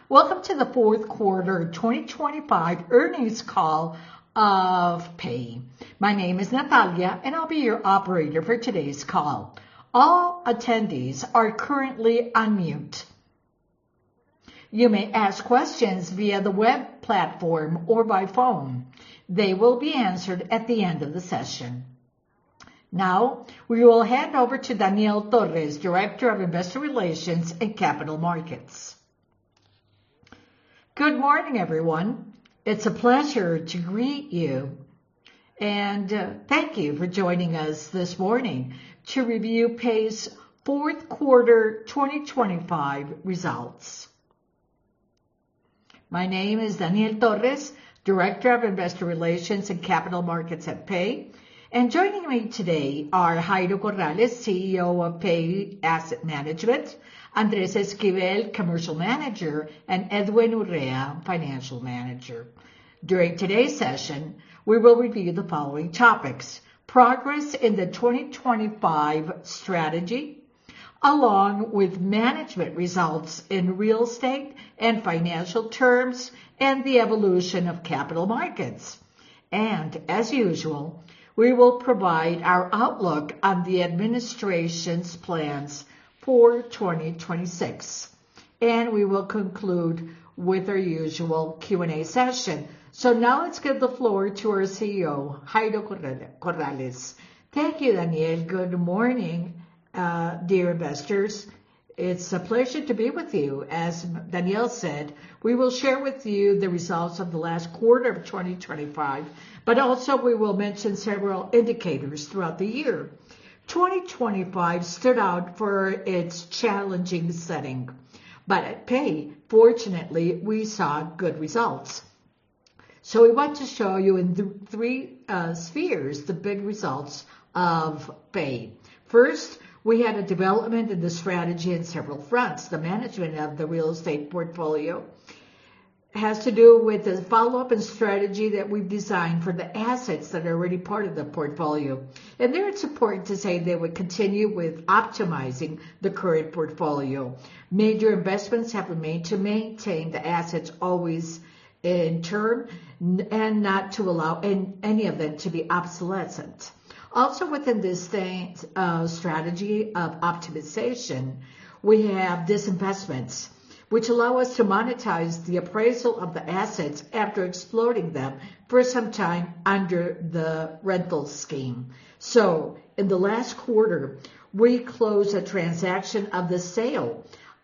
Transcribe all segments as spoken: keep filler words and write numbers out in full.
Welcome to the fourth quarter twenty twenty-five earnings call of Pay. My name is Natalia and I'll be your operator for today's call. All attendees are currently on mute. You may ask questions via the web platform or by phone. They will be answered at the end of the session. Now, we will hand over to Daniel Torres, Director of Investor Relations and Capital Markets. Good morning, everyone. It's a pleasure to greet you, and uh, thank you for joining us this morning to review Pay's fourth quarter twenty twenty-five results. My name is Daniel Torres, Director of Investor Relations and Capital Markets at Pay, and joining me today are Jairo Corrales, C E O of Pay Asset Management, Andres Esquivel, Commercial Manager, and Edwin Urrea, Financial Manager. During today's session, we will review the following topics: progress in the twenty twenty-five strategy, along with management results in real estate and financial terms, and the evolution of capital markets. And as usual, we will provide our outlook on the administration's plans for twenty twenty-six. And we will conclude with our usual Q and A session. So now let's give the floor to our C E O, Jairo Corrales. Thank you, Daniel. Good morning, uh, dear investors. It's a pleasure to be with you. As Daniel said, we will share with you the results of the last quarter of twenty twenty-five, but also we will mention several indicators throughout the year. twenty twenty-five stood out for its challenging setting, but at Pay, fortunately, we saw good results. So we want to show you in th- three uh, spheres the big results of Pay. First, we had a development in the strategy in several fronts. The management of the real estate portfolio has to do with the follow-up and strategy that we've designed for the assets that are already part of the portfolio. And there it's important to say they would continue with optimizing the current portfolio. Major investments have been made to maintain the assets always in term and not to allow any of them to be obsolescent. Also within this thing, uh, strategy of optimization, we have disinvestments, which allow us to monetize the appraisal of the assets after exploding them for some time under the rental scheme. So in the last quarter, we closed a transaction of the sale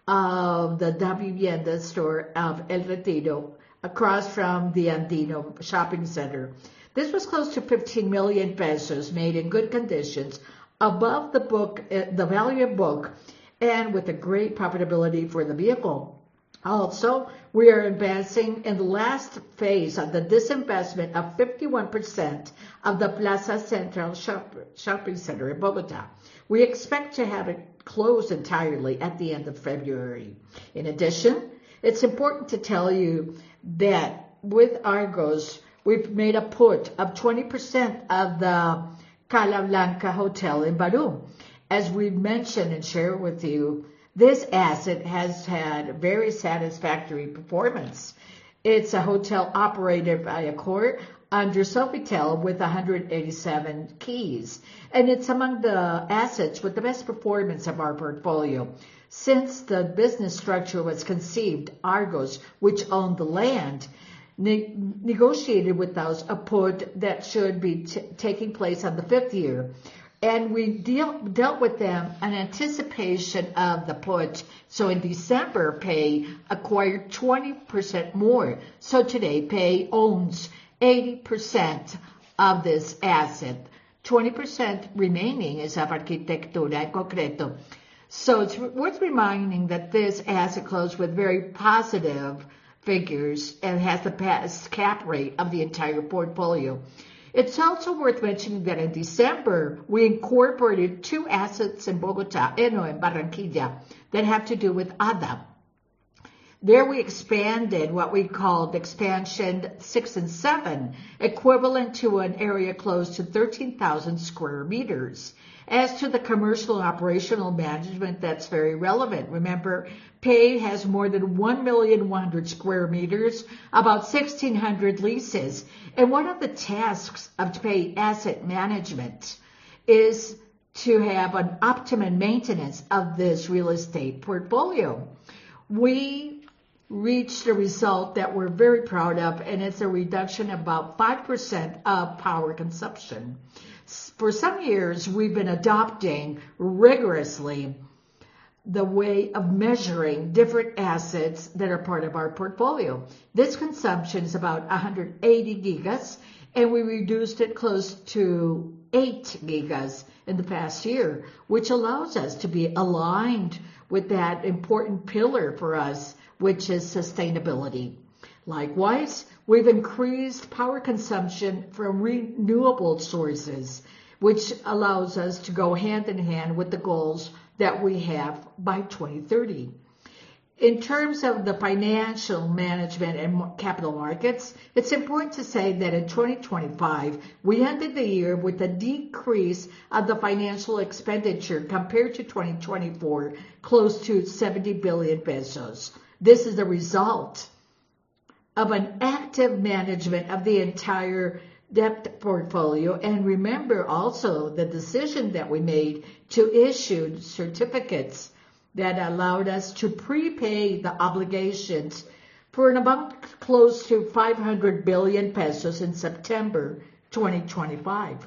of the Davivienda store of El Retiro across from the Andino shopping center. This was close to fifteen million pesos, made in good conditions, above the book, the value of book, and with a great profitability for the vehicle. Also, we are advancing in the last phase of the disinvestment of fifty-one percent of the Plaza Central shop, shopping center in Bogota. We expect to have it closed entirely at the end of February. In addition, it's important to tell you that with Argos, we've made a put of twenty percent of the Cala Blanca Hotel in Baru. As we mentioned and shared with you, this asset has had very satisfactory performance. It's a hotel operated by Accor under Sofitel with one hundred eighty-seven keys. And it's among the assets with the best performance of our portfolio. Since the business structure was conceived, Argos, which owned the land, ne- negotiated with us a put that should be t- taking place on the fifth year. And we deal, dealt with them in anticipation of the put. So in December, Pay acquired twenty percent more. So today, Pay owns eighty percent of this asset. twenty percent remaining is of Arquitectura en Concreto. So it's worth reminding that this asset closed with very positive figures and has the best cap rate of the entire portfolio. It's also worth mentioning that in December, we incorporated two assets in Bogota, Eno and Barranquilla, that have to do with A D A. There we expanded what we called expansion six and seven, equivalent to an area close to thirteen thousand square meters. As to the commercial and operational management, that's very relevant. Remember, Pay has more than one million one hundred square meters, about sixteen hundred leases. And one of the tasks of Pay Asset Management is to have an optimum maintenance of this real estate portfolio. We reached a result that we're very proud of, and it's a reduction of about five percent of power consumption. For some years, we've been adopting rigorously the way of measuring different assets that are part of our portfolio. This consumption is about one hundred eighty gigas, and we reduced it close to eight gigas in the past year, which allows us to be aligned with that important pillar for us, which is sustainability. Likewise, we've increased power consumption from renewable sources, which allows us to go hand in hand with the goals that we have by twenty thirty. In terms of the financial management and capital markets, it's important to say that in twenty twenty-five, we ended the year with a decrease of the financial expenditure compared to twenty twenty-four, close to seventy billion pesos. This is the result of an active management of the entire debt portfolio. And remember also the decision that we made to issue certificates that allowed us to prepay the obligations for an amount close to five hundred billion pesos in September twenty twenty-five.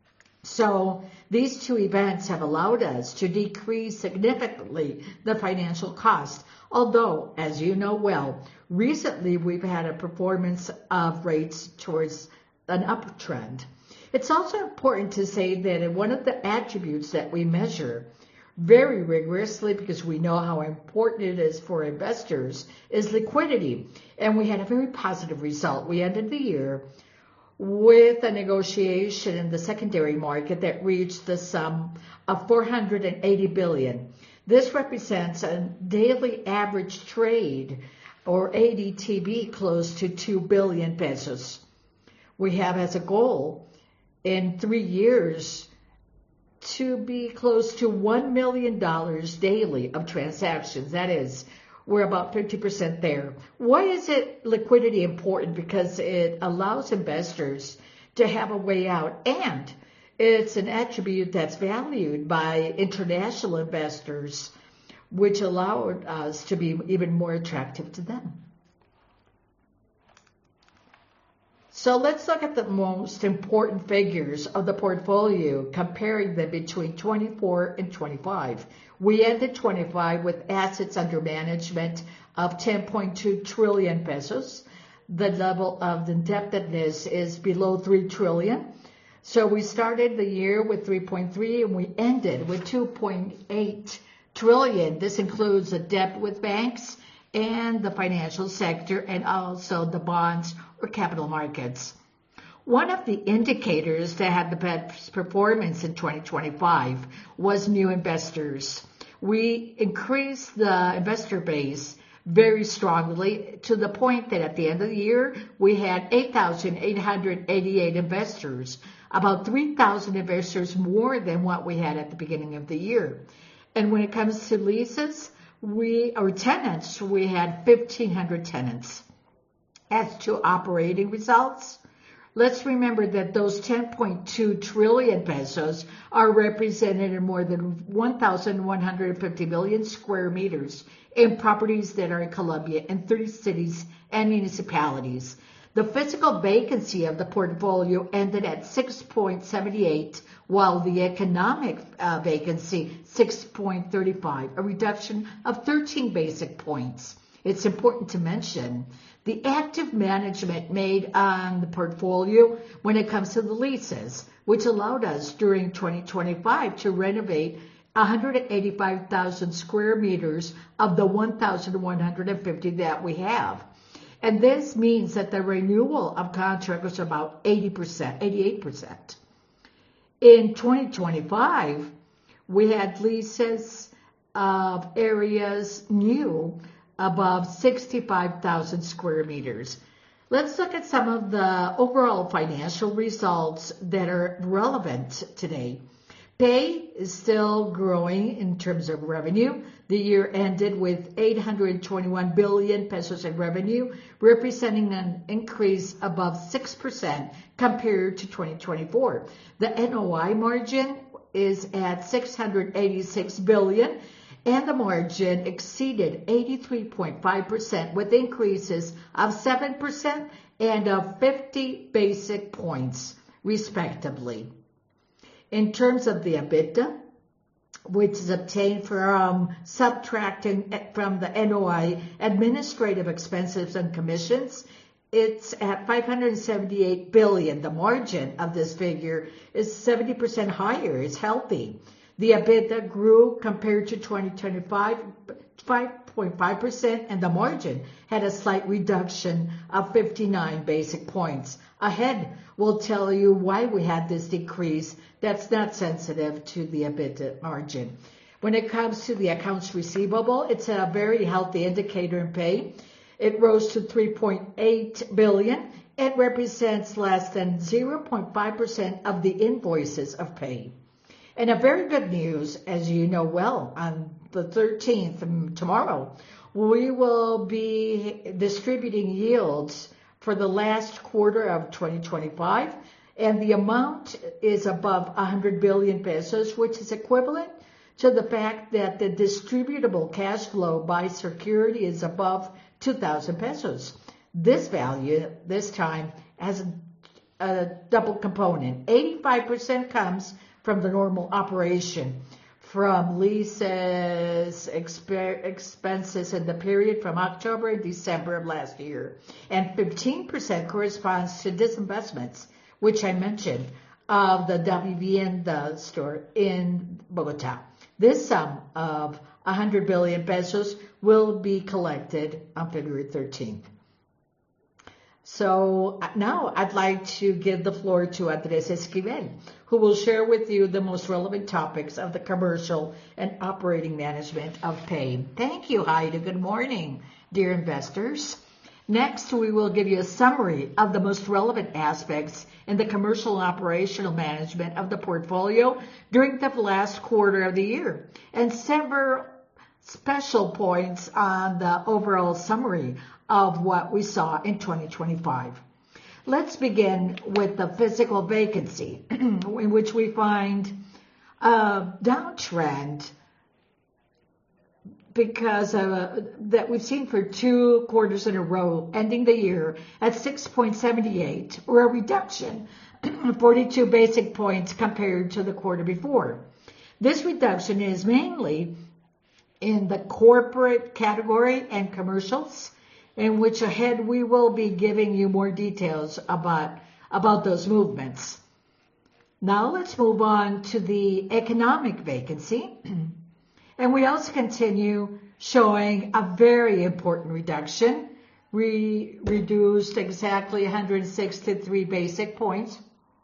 So these two events have allowed us to decrease significantly the financial cost. Although, as you know well, recently we've had a performance of rates towards an uptrend. It's also important to say that one of the attributes that we measure very rigorously, because we know how important it is for investors, is liquidity. And we had a very positive result. We ended the year with a negotiation in the secondary market that reached the sum of four hundred eighty billion. This represents a daily average trade, or A D T B, close to two billion pesos. We have as a goal in three years to be close to one million dollars daily of transactions. That is, we're about fifty percent there. Why is it liquidity important? Because it allows investors to have a way out, and it's an attribute that's valued by international investors, which allowed us to be even more attractive to them. So let's look at the most important figures of the portfolio, comparing them between twenty-four and twenty-five. We ended twenty-five with assets under management of ten point two trillion pesos. The level of indebtedness is below three trillion. So we started the year with three point three and we ended with two point eight trillion. This includes the debt with banks and the financial sector, and also the bonds or capital markets. One of the indicators that had the best performance in twenty twenty-five was new investors. We increased the investor base very strongly, to the point that at the end of the year, we had eight thousand eight hundred eighty-eight investors, about three thousand investors more than what we had at the beginning of the year. And when it comes to leases, we, or tenants, we had fifteen hundred tenants. As to operating results, let's remember that those ten point two trillion pesos are represented in more than one thousand one hundred fifty million square meters in properties that are in Colombia in thirty cities and municipalities. The physical vacancy of the portfolio ended at six point seven eight, while the economic uh, vacancy six point three five, a reduction of thirteen basic points. It's important to mention the active management made on the portfolio when it comes to the leases, which allowed us during twenty twenty-five to renovate one hundred eighty-five thousand square meters of the one thousand one hundred fifty that we have. And this means that the renewal of contract was about eighty percent, eighty-eight percent. In twenty twenty-five, we had leases of areas new above sixty-five thousand square meters. Let's look at some of the overall financial results that are relevant today. Pay is still growing in terms of revenue. The year ended with eight hundred twenty-one billion pesos in revenue, representing an increase above six percent compared to twenty twenty-four. The N O I margin is at six hundred eighty-six billion, and the margin exceeded eighty-three point five percent with increases of seven percent and of fifty basic points, respectively. In terms of the EBITDA, which is obtained from subtracting from the N O I administrative expenses and commissions, it's at five hundred seventy-eight billion. The margin of this figure is seventy percent higher. It's healthy. The EBITDA grew compared to twenty twenty-five, five point five percent, and the margin had a slight reduction of fifty-nine basic points. Ahead, we'll tell you why we had this decrease that's not sensitive to the EBITDA margin. When it comes to the accounts receivable, it's a very healthy indicator in pay. It rose to three point eight billion. It represents less than zero point five percent of the invoices of pay. And a very good news, as you know well, on the thirteenth, tomorrow, we will be distributing yields for the last quarter of twenty twenty-five, and the amount is above one hundred billion pesos, which is equivalent to the fact that the distributable cash flow by security is above two thousand pesos. This value, this time, has a, a double component. eighty-five percent comes from the normal operation, from leases, exp expenses in the period from October and December of last year. And fifteen percent corresponds to disinvestments, which I mentioned, of the W B N the store in Bogota. This sum of one hundred billion pesos will be collected on February thirteenth. So now I'd like to give the floor to Andres Esquivel, who will share with you the most relevant topics of the commercial and operating management of pay. Thank you, Heidi. Good morning, dear investors. Next, we will give you a summary of the most relevant aspects in the commercial and operational management of the portfolio during the last quarter of the year, and several special points on the overall summary of what we saw in twenty twenty-five. Let's begin with the physical vacancy, in which we find a downtrend because of, uh, that we've seen for two quarters in a row, ending the year at six point seven eight, or a reduction of forty-two basic points compared to the quarter before. This reduction is mainly in the corporate category and commercials, in which ahead we will be giving you more details about, about those movements. Now let's move on to the economic vacancy. And we also continue showing a very important reduction. We reduced exactly one hundred sixty-three basic points,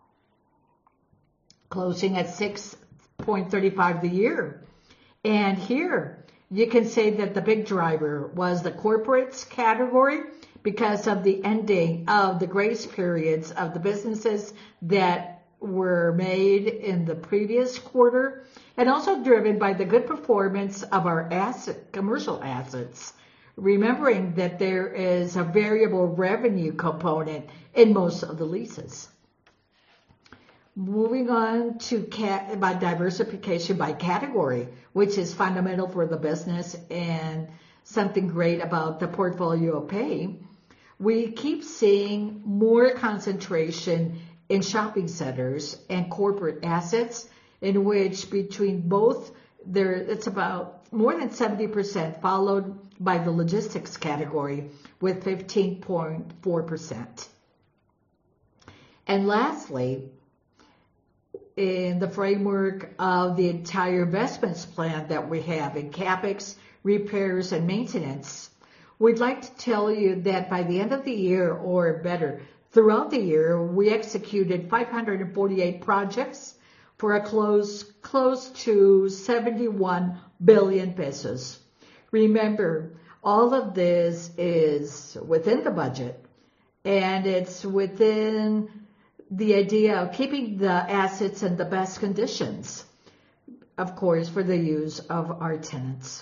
closing at six point three five the year. And here you can say that the big driver was the corporates category because of the ending of the grace periods of the businesses that were made in the previous quarter, and also driven by the good performance of our asset, commercial assets, remembering that there is a variable revenue component in most of the leases. Moving on to cat, by diversification by category, which is fundamental for the business and something great about the portfolio of pay, we keep seeing more concentration in shopping centers and corporate assets, in which between both, there it's about more than seventy percent, followed by the logistics category with fifteen point four percent. And lastly, in the framework of the entire investments plan that we have in CapEx, repairs, and maintenance, we'd like to tell you that by the end of the year, or better, throughout the year, we executed five hundred forty-eight projects for a close, close to seventy-one billion pesos. Remember, All of this is within the budget, and it's within the idea of keeping the assets in the best conditions, of course, for the use of our tenants.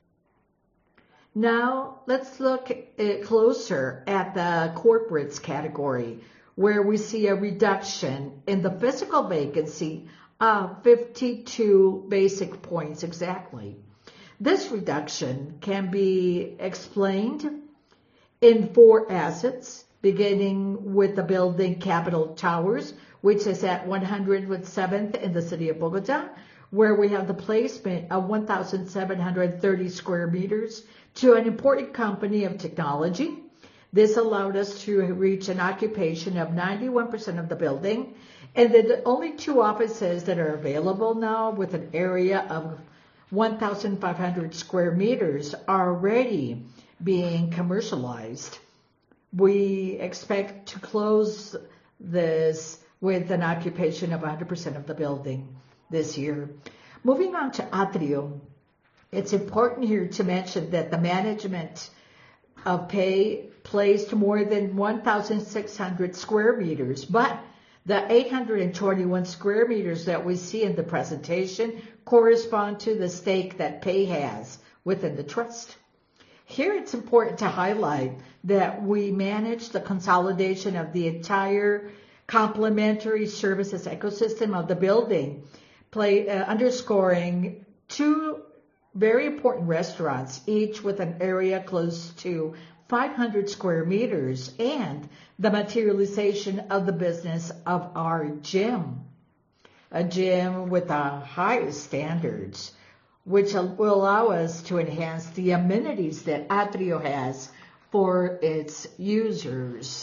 Now, let's look closer at the corporates category, where we see a reduction in the physical vacancy of fifty-two basic points exactly. This reduction can be explained in four assets, beginning with the building Capitol Towers, which is at one hundred seventh in the city of Bogota, where we have the placement of one thousand seven hundred thirty square meters to an important company of technology. This allowed us to reach an occupation of ninety-one percent of the building, and the only two offices that are available now with an area of one thousand five hundred square meters are already being commercialized. We expect to close this with an occupation of one hundred percent of the building this year. Moving on to Atrio, it's important here to mention that the management of Pay placed more than one thousand six hundred square meters, but the eight hundred twenty-one square meters that we see in the presentation correspond to the stake that Pay has within the trust. Here it's important to highlight that we manage the consolidation of the entire complementary services ecosystem of the building, play, uh, underscoring two very important restaurants, each with an area close to five hundred square meters, and the materialization of the business of our gym, a gym with the highest standards, which will allow us to enhance the amenities that Atrio has for its users.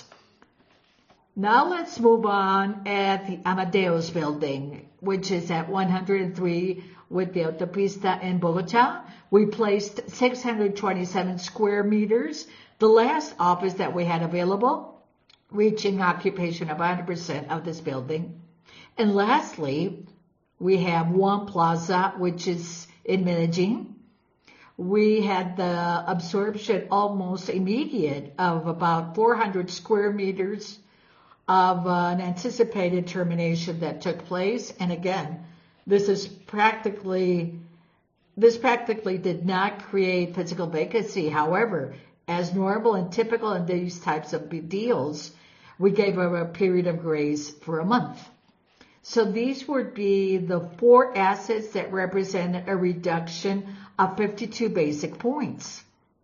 Now let's move on at the Amadeus building, which is at one hundred three with the Autopista in Bogota. We placed six hundred twenty-seven square meters, the last office that we had available, reaching occupation of one hundred percent of this building. And lastly, we have One Plaza, which is in Medellin. We had the absorption almost immediate of about four hundred square meters of an anticipated termination that took place. And again, this is practically, this practically did not create physical vacancy. However, as normal and typical in these types of deals, we gave her a period of grace for a month. So these would be the four assets that represent a reduction of fifty-two basic points.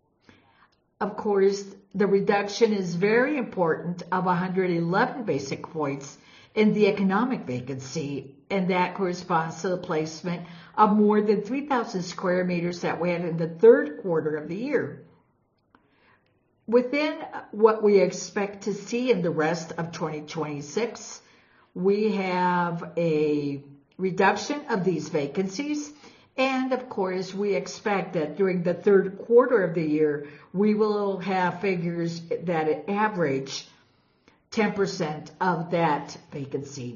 Of course, the reduction is very important of one hundred eleven basic points in the economic vacancy, and that corresponds to the placement of more than three thousand square meters that we had in the third quarter of the year. Within what we expect to see in the rest of twenty twenty-six, we have a reduction of these vacancies. And of course, we expect that during the third quarter of the year, we will have figures that average ten percent of that vacancy.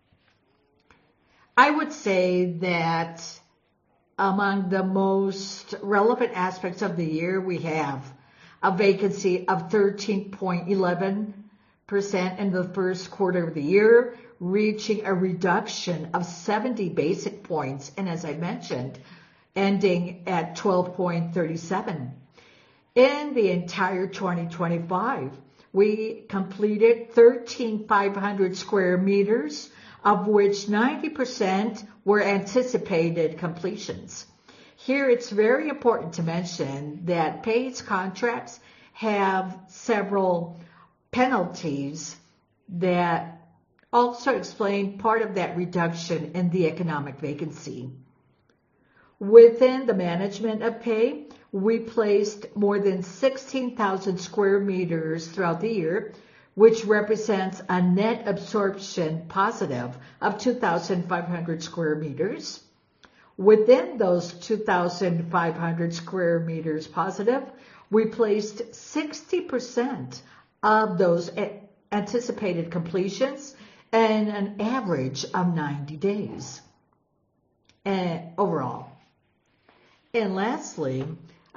I would say that among the most relevant aspects of the year, we have a vacancy of thirteen point one one percent in the first quarter of the year, reaching a reduction of seventy basic points, and as I mentioned, ending at twelve point three seven. In the entire twenty twenty-five, we completed thirteen thousand five hundred square meters, of which ninety percent were anticipated completions. Here it's very important to mention that Pay's contracts have several penalties that also explain part of that reduction in the economic vacancy. Within the management of Pay, we placed more than sixteen thousand square meters throughout the year, which represents a net absorption positive of two thousand five hundred square meters. Within those two thousand five hundred square meters positive, we placed sixty percent of those anticipated completions and an average of ninety days uh, overall. And lastly,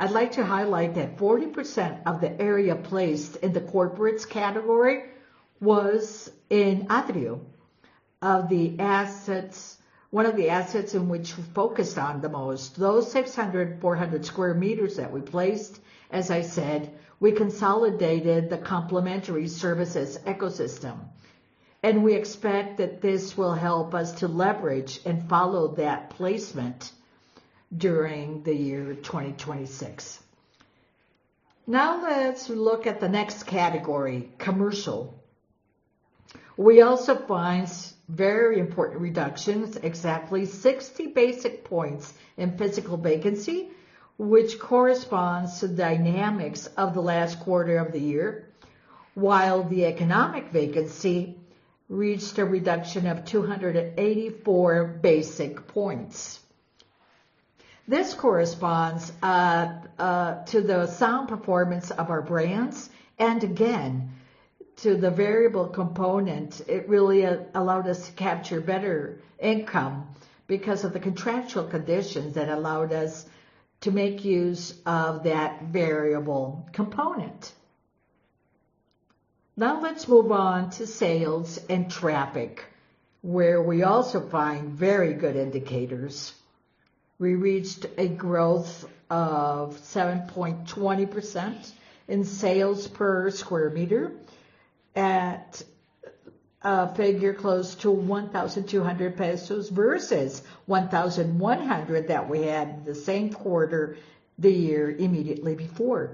I'd like to highlight that forty percent of the area placed in the corporates category was in Atrio. Of the assets, one of the assets in which we focused on the most, those six hundred, four hundred square meters that we placed, as I said, we consolidated the complementary services ecosystem. And we expect that this will help us to leverage and follow that placement during the year twenty twenty-six. Now let's look at the next category, commercial. We also find very important reductions, exactly sixty basic points in physical vacancy, which corresponds to the dynamics of the last quarter of the year, while the economic vacancy reached a reduction of two hundred eighty-four basic points. This corresponds uh, uh, to the sound performance of our brands, and again, to the variable component. It really uh, allowed us to capture better income because of the contractual conditions that allowed us to make use of that variable component. Now let's move on to sales and traffic, where we also find very good indicators. We reached a growth of seven point two zero percent in sales per square meter at a figure close to one thousand two hundred pesos versus one thousand one hundred that we had the same quarter the year immediately before.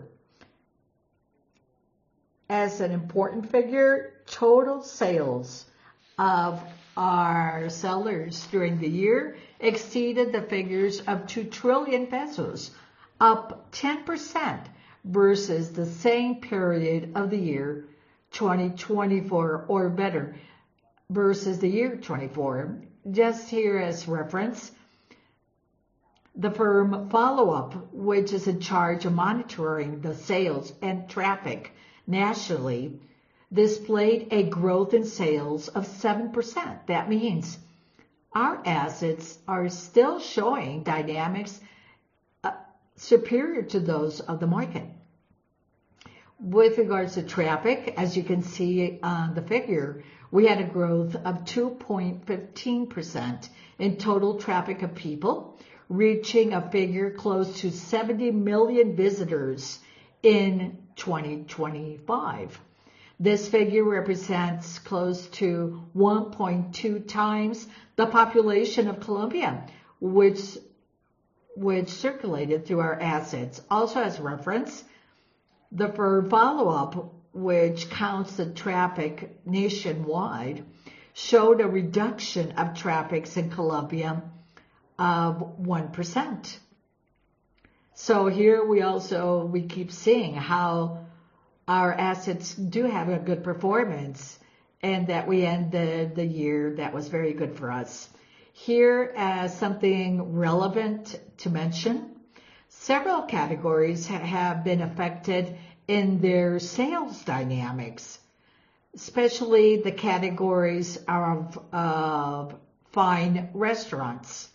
As an important figure, total sales of our sellers during the year exceeded the figures of two trillion pesos, up ten percent versus the same period of the year twenty twenty-four, or better, versus the year twenty-four. Just here as reference, the firm Follow Up, which is in charge of monitoring the sales and traffic nationally, displayed a growth in sales of seven percent. That means our assets are still showing dynamics uh, superior to those of the market. With regards to traffic, as you can see on the figure, we had a growth of two point one five percent in total traffic of people, reaching a figure close to seventy million visitors in twenty twenty-five. This figure represents close to one point two times the population of Colombia, which, which circulated through our assets. Also as reference, the firm Follow Up, which counts the traffic nationwide, showed a reduction of traffic in Colombia of one percent. So here we also, we keep seeing how our assets do have a good performance and that we ended the year that was very good for us. Here, as something relevant to mention, several categories have been affected in their sales dynamics, especially the categories of, of fine restaurants.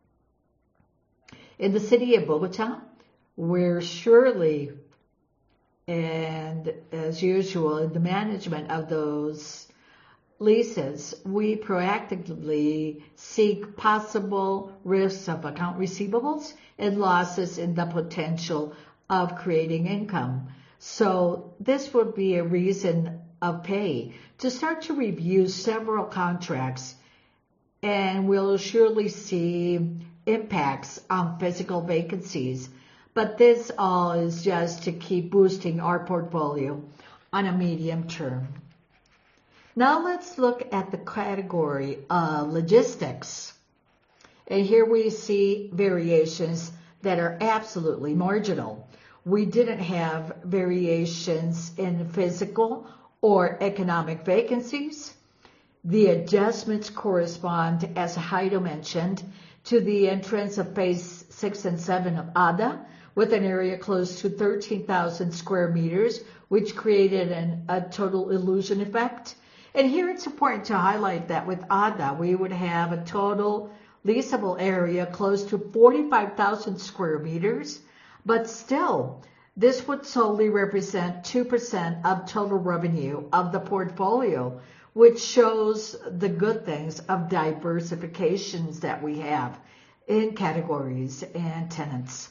In the city of Bogota, where surely, and as usual, in the management of those leases, we proactively seek possible risks of account receivables and losses in the potential of creating income. So this would be a reason of pay to start to review several contracts, and we'll surely see impacts on physical vacancies. But this all is just to keep boosting our portfolio on a medium term. Now let's look at the category of logistics. And here we see variations that are absolutely marginal. We didn't have variations in physical or economic vacancies. The adjustments correspond, as Jairo mentioned, to the entrance of phase six and seven of A D A, with an area close to thirteen thousand square meters, which created an, a total illusion effect. And here it's important to highlight that with A D A, we would have a total leasable area close to forty-five thousand square meters, But still, this would solely represent two percent of total revenue of the portfolio, which shows the good things of diversifications that we have in categories and tenants.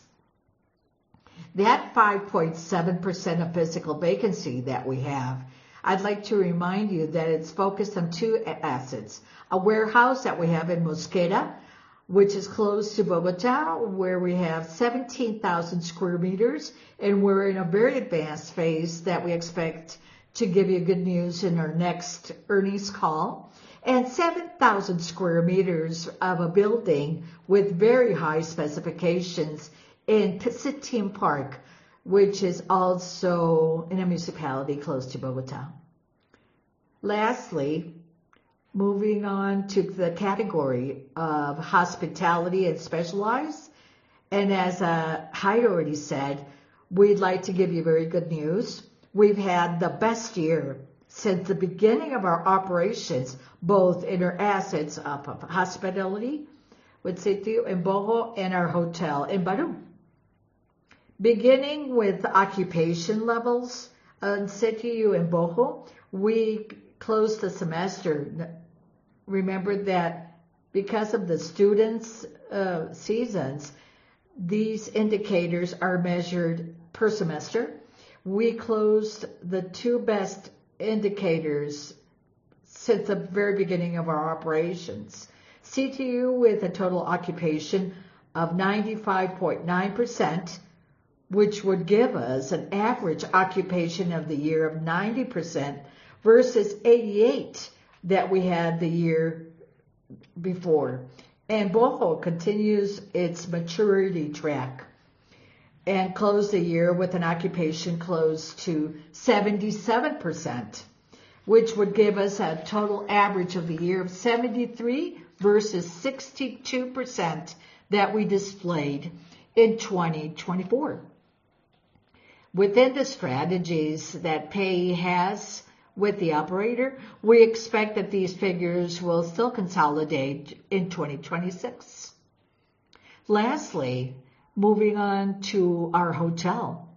That five point seven percent of physical vacancy that we have, I'd like to remind you that it's focused on two assets. A warehouse that we have in Mosqueda, which is close to Bogota, where we have seventeen thousand square meters, and we're in a very advanced phase that we expect to give you good news in our next earnings call, and seven thousand square meters of a building with very high specifications in Pisitin Park, which is also in a municipality close to Bogota. Lastly, moving on to the category of hospitality and specialized, and as uh, Heidi already said, we'd like to give you very good news. We've had the best year since the beginning of our operations, both in our assets of hospitality with Sitio in Boho and our hotel in Baru. Beginning with occupation levels on Sitio in Boho, we closed the semester. Remember that because of the students' uh, seasons, these indicators are measured per semester. We closed the two best indicators since the very beginning of our operations. C T U with a total occupation of ninety-five point nine percent, which would give us an average occupation of the year of ninety percent versus eighty-eight that we had the year before. And Boho continues its maturity track and closed the year with an occupation close to seventy-seven percent, which would give us a total average of the year of seventy-three versus sixty-two percent that we displayed in twenty twenty-four. Within the strategies that Pay has with the operator, we expect that these figures will still consolidate in twenty twenty-six. Lastly, moving on to our hotel,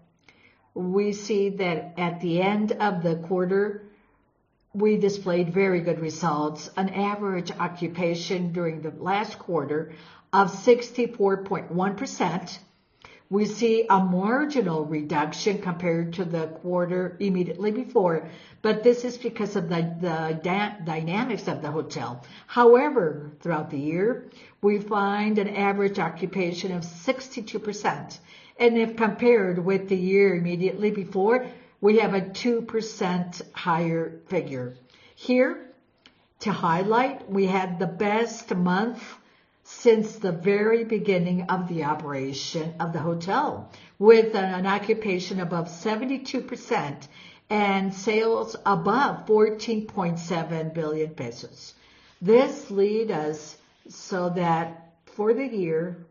we see that at the end of the quarter, we displayed very good results, an average occupation during the last quarter of sixty-four point one percent. We see a marginal reduction compared to the quarter immediately before, but this is because of the, the da- dynamics of the hotel. However, throughout the year, we find an average occupation of sixty-two percent. And if compared with the year immediately before, we have a two percent higher figure. Here, to highlight, we had the best month since the very beginning of the operation of the hotel, with an, an occupation above seventy-two percent and sales above fourteen point seven billion pesos. This leads us so that for the year,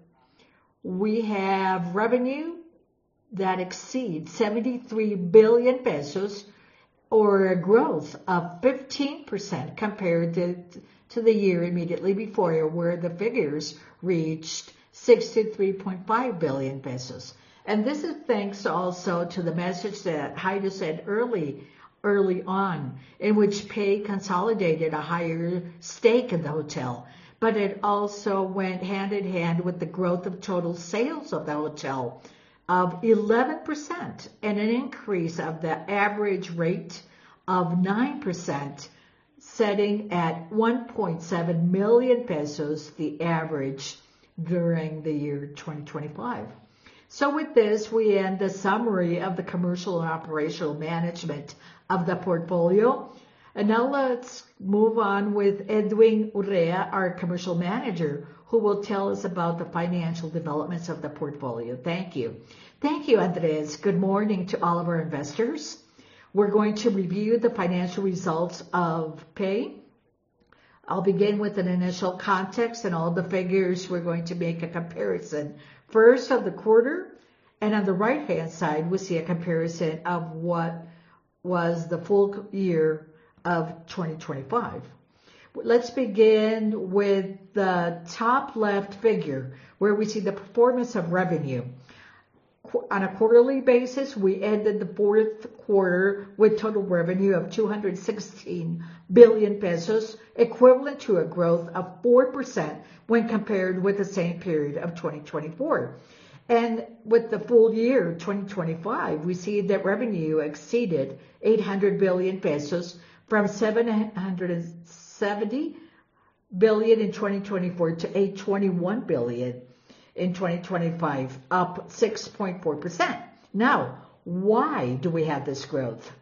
we have revenue that exceeds seventy-three billion pesos, or a growth of fifteen percent compared to, to the year immediately before, where the figures reached sixty-three point five billion pesos. And this is thanks also to the message that Heidi said early, early on, in which Pay consolidated a higher stake in the hotel. But it also went hand in hand with the growth of total sales of the hotel of eleven percent and an increase of the average rate of nine percent, setting at one point seven million pesos, the average during the year twenty twenty-five. So with this, we end the summary of the commercial and operational management of the portfolio. And now let's move on with Edwin Urrea, our commercial manager, who will tell us about the financial developments of the portfolio. Thank you. Thank you, Andres. Good morning to all of our investors. We're going to review the financial results of Pay. I'll begin with an initial context, and all the figures we're going to make a comparison. First of the quarter, and on the right-hand side, we see a comparison of what was the full year of twenty twenty-five. Let's begin with the top left figure, where we see the performance of revenue. On a quarterly basis, we ended the fourth quarter with total revenue of two hundred sixteen billion pesos, equivalent to a growth of four percent when compared with the same period of twenty twenty-four. And with the full year twenty twenty-five, we see that revenue exceeded eight hundred billion pesos from seven hundred seventy billion in twenty twenty-four to eight hundred twenty-one billion in twenty twenty-five, up six point four percent. Now, why do we have this growth?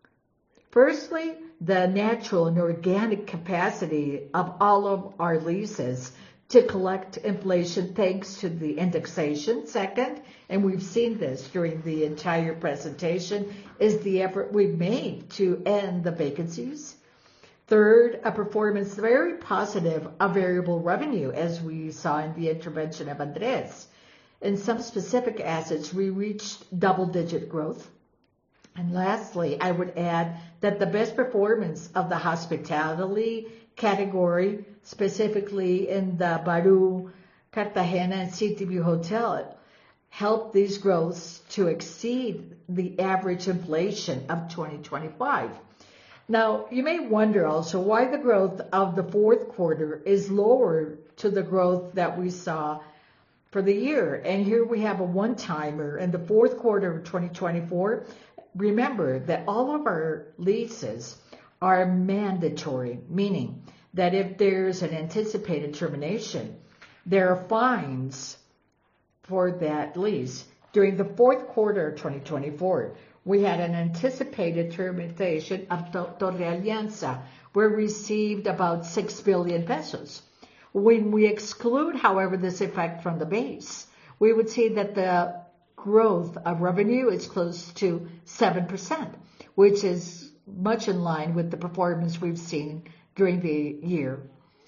Firstly, the natural and organic capacity of all of our leases to collect inflation thanks to the indexation. Second, and we've seen this during the entire presentation, is the effort we've made to end the vacancies. Third, a performance very positive of variable revenue, as we saw in the intervention of Andres. In some specific assets, we reached double-digit growth. And lastly, I would add that the best performance of the hospitality category, specifically in the Baru, Cartagena, and City View Hotel, helped these growths to exceed the average inflation of twenty twenty-five. Now, you may wonder also why the growth of the fourth quarter is lower to the growth that we saw for the year. And here we have a one-timer in the fourth quarter of twenty twenty-four. Remember that all of our leases are mandatory, meaning that if there's an anticipated termination, there are fines for that lease. During the fourth quarter of twenty twenty-four, we had an anticipated termination of Torre Alianza, where we received about six billion pesos. When we exclude, however, this effect from the base, we would see that the growth of revenue is close to seven percent, which is much in line with the performance we've seen during the year.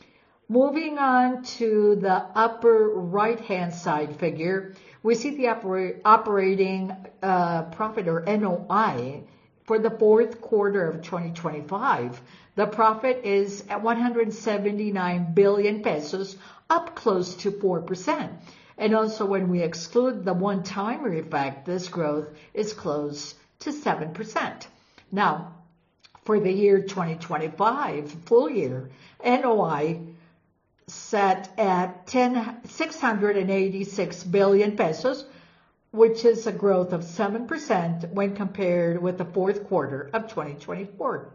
Moving on to the upper right-hand side figure, we see the oper- operating uh, profit, or N O I, for the fourth quarter of twenty twenty-five. The profit is at one hundred seventy-nine billion pesos, up close to four percent. And also when we exclude the one-timer effect, this growth is close to seven percent. Now, for the year twenty twenty-five, full year, N O I set at six hundred eighty-six billion pesos, which is a growth of seven percent when compared with the fourth quarter of twenty twenty-four.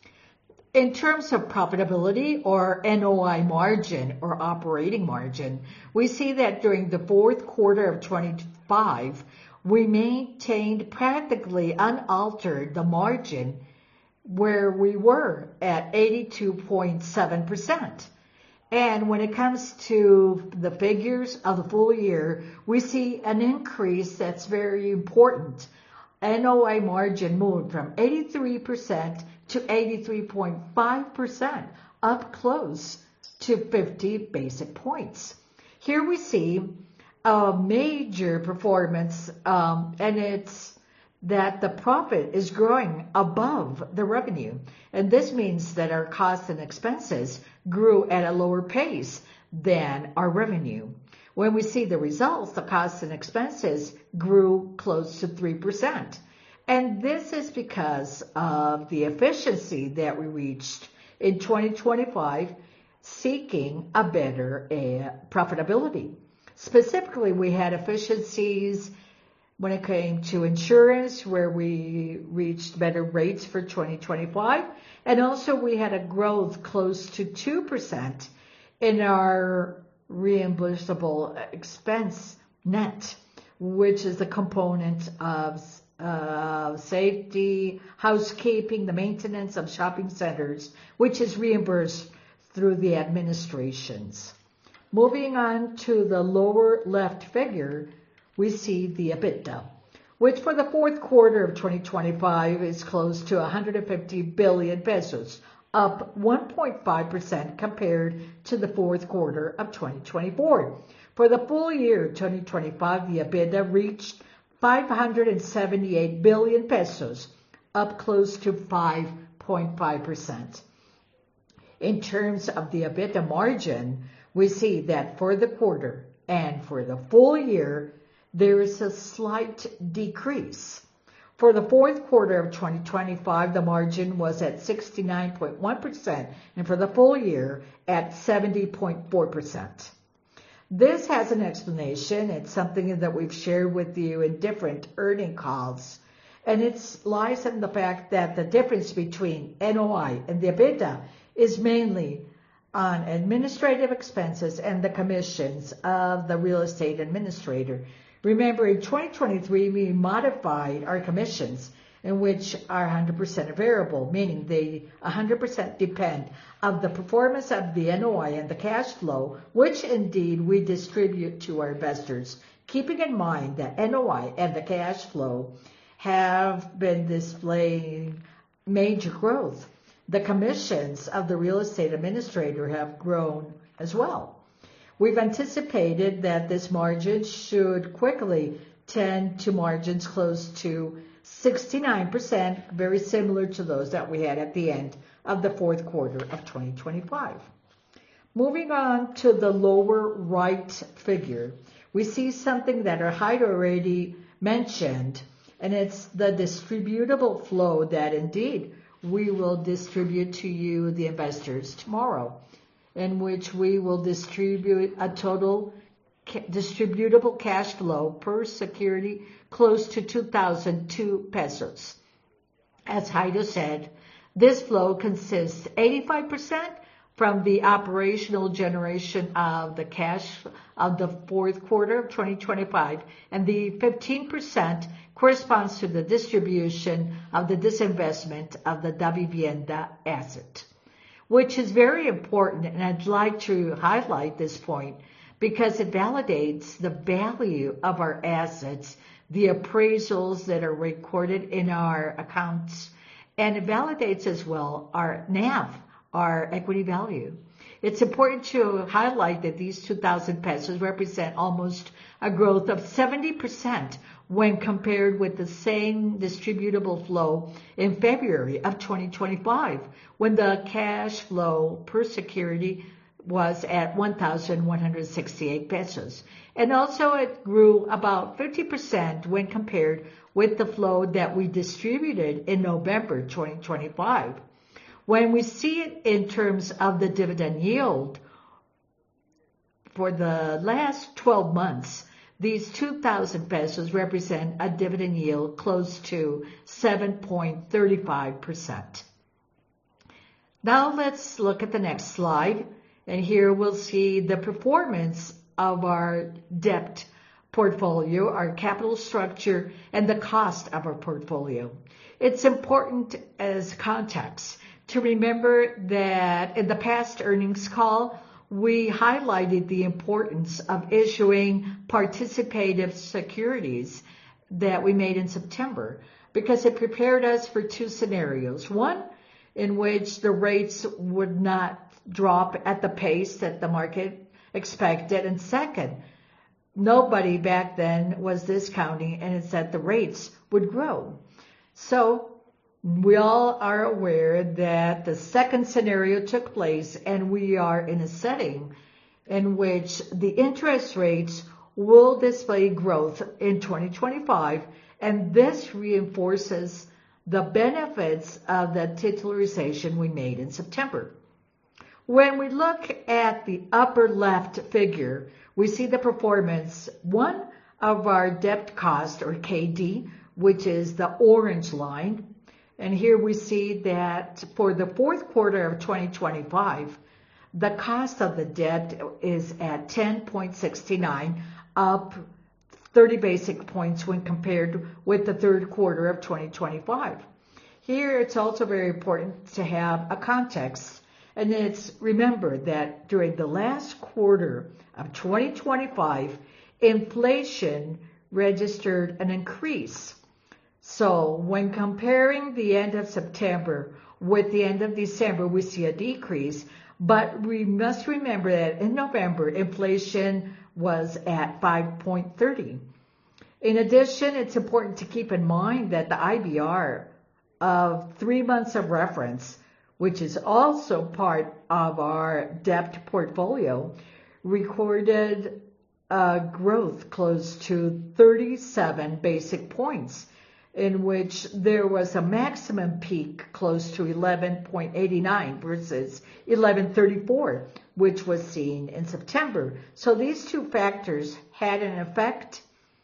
In terms of profitability, or N O I margin, or operating margin, we see that during the fourth quarter of twenty-five, we maintained practically unaltered the margin where we were at eighty-two point seven percent. And when it comes to the figures of the full year, we see an increase that's very important. N O I margin moved from eighty-three percent to eighty-three point five percent, up close to fifty basic points. Here we see a major performance, um, and it's that the profit is growing above the revenue. And this means that our costs and expenses grew at a lower pace than our revenue. When we see the results, the costs and expenses grew close to three percent. And this is because of the efficiency that we reached in twenty twenty-five, seeking a better uh, profitability. Specifically, we had efficiencies when it came to insurance, where we reached better rates for twenty twenty-five. And also we had a growth close to two percent in our reimbursable expense net, which is the component of uh, safety, housekeeping, the maintenance of shopping centers, which is reimbursed through the administrations. Moving on to the lower left figure, we see the EBITDA, which for the fourth quarter of twenty twenty-five is close to one hundred fifty billion pesos, up one point five percent compared to the fourth quarter of twenty twenty-four. For the full year twenty twenty-five, the EBITDA reached five hundred seventy-eight billion pesos, up close to five point five percent. In terms of the EBITDA margin, we see that for the quarter and for the full year, there is a slight decrease. For the fourth quarter of twenty twenty-five, the margin was at sixty-nine point one percent, and for the full year at seventy point four percent. This has an explanation. It's something that we've shared with you in different earning calls. And it lies in the fact that the difference between N O I and the EBITDA is mainly on administrative expenses and the commissions of the real estate administrator. Remember, in twenty twenty-three, we modified our commissions, in which are one hundred percent variable, meaning they one hundred percent depend on the performance of the N O I and the cash flow, which indeed we distribute to our investors, keeping in mind that N O I and the cash flow have been displaying major growth. The commissions of the real estate administrator have grown as well. We've anticipated that this margin should quickly tend to margins close to sixty-nine percent, very similar to those that we had at the end of the fourth quarter of twenty twenty-five. Moving on to the lower right figure, we see something that our Heidi already mentioned, and it's the distributable flow that indeed we will distribute to you, the investors, tomorrow, in which we will distribute a total ca- distributable cash flow per security close to two thousand two pesos. As Heidi said, this flow consists eighty-five percent from the operational generation of the cash of the fourth quarter of twenty twenty-five, and the fifteen percent corresponds to the distribution of the disinvestment of the Davivienda asset, which is very important, and I'd like to highlight this point because it validates the value of our assets, the appraisals that are recorded in our accounts, and it validates as well our N A V, our equity value. It's important to highlight that these two thousand pesos represent almost a growth of seventy percent when compared with the same distributable flow in February of twenty twenty-five, when the cash flow per security was at one thousand one hundred sixty-eight pesos. And also it grew about fifty percent when compared with the flow that we distributed in November twenty twenty-five. When we see it in terms of the dividend yield for the last twelve months, these two thousand pesos represent a dividend yield close to seven point three five percent. Now let's look at the next slide. And here we'll see the performance of our debt portfolio, our capital structure, and the cost of our portfolio. It's important as context to remember that in the past earnings call, we highlighted the importance of issuing participative securities that we made in September because it prepared us for two scenarios. One, in which the rates would not drop at the pace that the market expected. And second, nobody back then was discounting, and it's that the rates would grow. So we all are aware that the second scenario took place, and we are in a setting in which the interest rates will display growth in twenty twenty-five, and this reinforces the benefits of the titularization we made in September. When we look at the upper left figure, we see the performance, one, of our debt cost, or K D, which is the orange line. And here we see that for the fourth quarter of twenty twenty-five, the cost of the debt is at ten point six nine, up thirty basis points when compared with the third quarter of twenty twenty-five. Here it's also very important to have a context, and it's remember that during the last quarter of twenty twenty-five, inflation registered an increase. So when comparing the end of September with the end of December, we see a decrease, but we must remember that in November, inflation was at five point three zero. In addition, it's important to keep in mind that the I B R of three months of reference, which is also part of our debt portfolio, recorded uh, growth close to thirty-seven basic points, in which there was a maximum peak close to eleven point eight nine versus eleven thirty-four, which was seen in September. So these two factors had an effect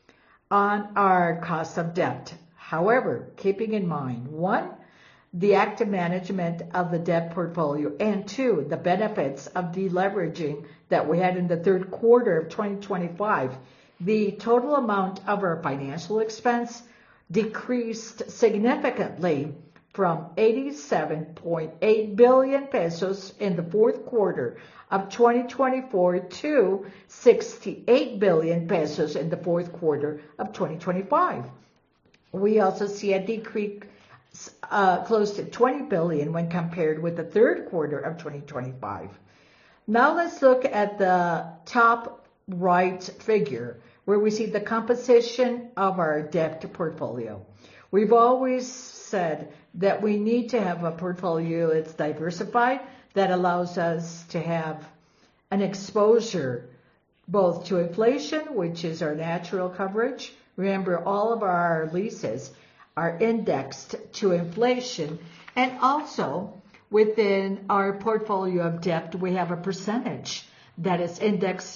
on our cost of debt. However, keeping in mind, one, the active management of the debt portfolio, and two, the benefits of deleveraging that we had in the third quarter of twenty twenty-five, the total amount of our financial expense decreased significantly from eighty-seven point eight billion pesos in the fourth quarter of twenty twenty-four to sixty-eight billion pesos in the fourth quarter of twenty twenty-five. We also see a decrease uh, close to twenty billion when compared with the third quarter of twenty twenty-five. Now let's look at the top right figure, where we see the composition of our debt portfolio. We've always said that we need to have a portfolio that's diversified, that allows us to have an exposure both to inflation, which is our natural coverage. Remember, all of our leases are indexed to inflation, and also within our portfolio of debt, we have a percentage that is indexed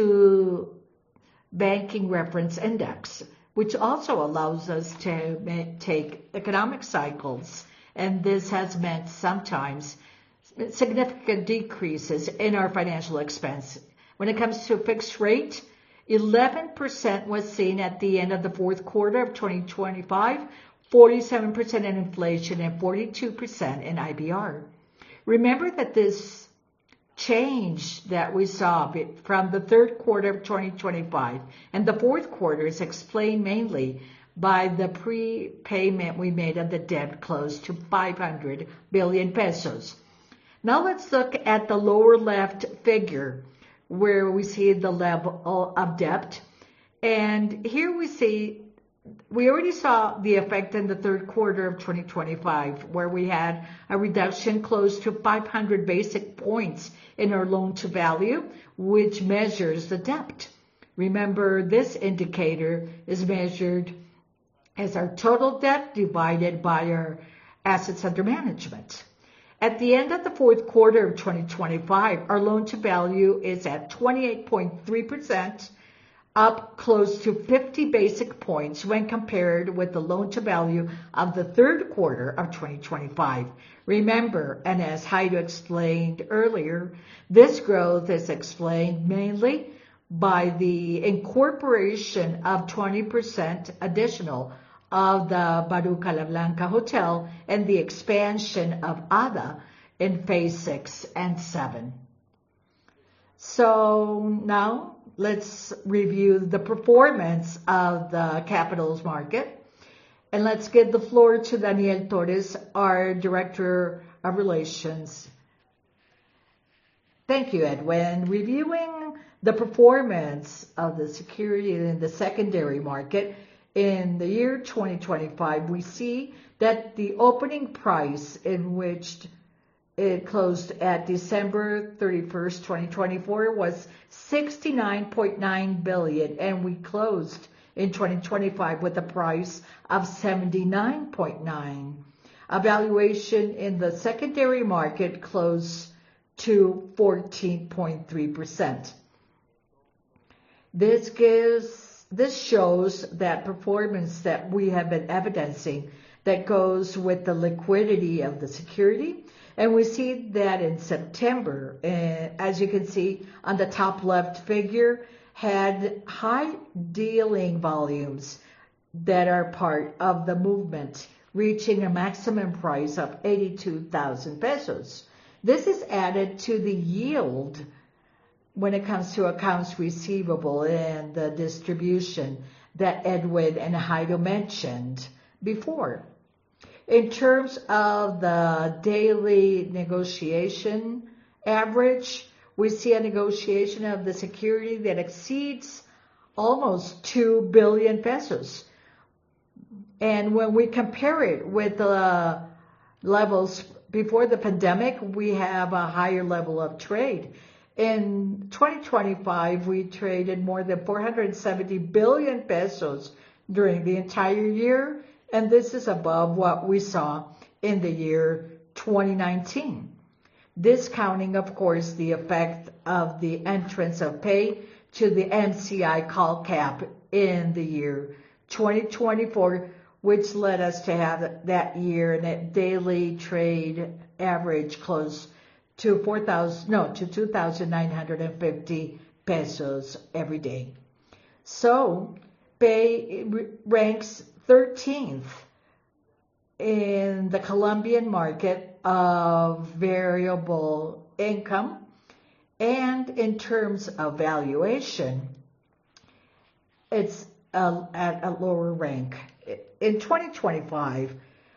to banking reference index, which also allows us to take economic cycles. And this has meant sometimes significant decreases in our financial expense. When it comes to fixed rate, eleven percent was seen at the end of the fourth quarter of twenty twenty-five, forty-seven percent in inflation, and forty-two percent in I B R. Remember that this change that we saw from the third quarter of twenty twenty-five and the fourth quarter is explained mainly by the prepayment we made of the debt close to five hundred billion pesos. Now let's look at the lower left figure, where we see the level of debt. And here we see, we already saw the effect in the third quarter of twenty twenty-five, where we had a reduction close to five hundred basic points in our loan to value, which measures the debt. Remember, this indicator is measured as our total debt divided by our assets under management. At the end of the fourth quarter of twenty twenty-five, our loan to value is at twenty-eight point three percent, up close to fifty basic points when compared with the loan to value of the third quarter of twenty twenty-five. Remember, and as Heido explained earlier, this growth is explained mainly by the incorporation of twenty percent additional of the Baru Calablanca Hotel and the expansion of A D A in phase six and seven. So now let's review the performance of the capitals market. And let's give the floor to Daniel Torres, our Director of Relations. Thank you, Edwin. Reviewing the performance of the security in the secondary market, in the year twenty twenty-five, we see that the opening price in which it closed at December thirty-first, twenty twenty-four was sixty-nine point nine billion, and we closed in twenty twenty-five with a price of seventy-nine point nine. A valuation in the secondary market closed to fourteen point three percent. This gives This shows that performance that we have been evidencing that goes with the liquidity of the security. And we see that in September, uh, as you can see on the top left figure, had high dealing volumes that are part of the movement, reaching a maximum price of eighty-two thousand pesos. This is added to the yield when it comes to accounts receivable and the distribution that Edwin and Heido mentioned before. In terms of the daily negotiation average, we see a negotiation of the security that exceeds almost two billion pesos. And when we compare it with the levels before the pandemic, we have a higher level of trade. In twenty twenty-five, we traded more than four hundred seventy billion pesos during the entire year, and this is above what we saw in the year twenty nineteen. Discounting, of course, the effect of the entrance of Pay to the M C I call cap in the year twenty twenty-four, which led us to have that year and a daily trade average close to four thousand, no, to two thousand nine hundred fifty pesos every day. So, Pay ranks thirteenth in the Colombian market of variable income, and in terms of valuation, it's uh, at a lower rank. In twenty twenty-five,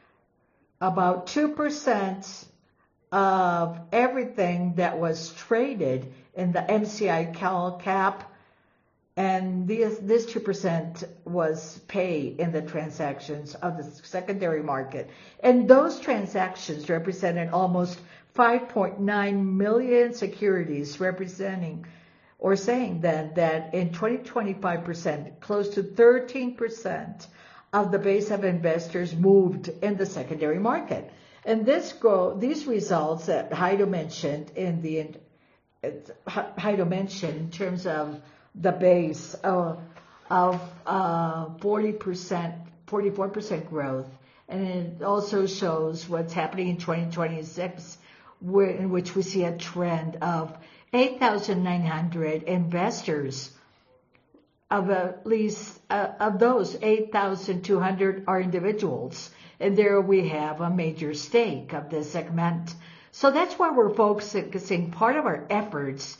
about two percent of everything that was traded in the M C I cal cap, and this, this two percent was paid in the transactions of the secondary market. And those transactions represented almost five point nine million securities, representing or saying then that in twenty twenty-five percent, close to thirteen percent of the base of investors moved in the secondary market. And this grow, these results that Jairo mentioned in the Jairo mentioned in terms of the base of, of uh, forty percent, forty-four percent growth, and it also shows what's happening in twenty twenty-six, where, in which we see a trend of eight thousand nine hundred investors. Of at least uh, of those, eight thousand two hundred are individuals, and there we have a major stake of this segment. So that's why we're focusing part of our efforts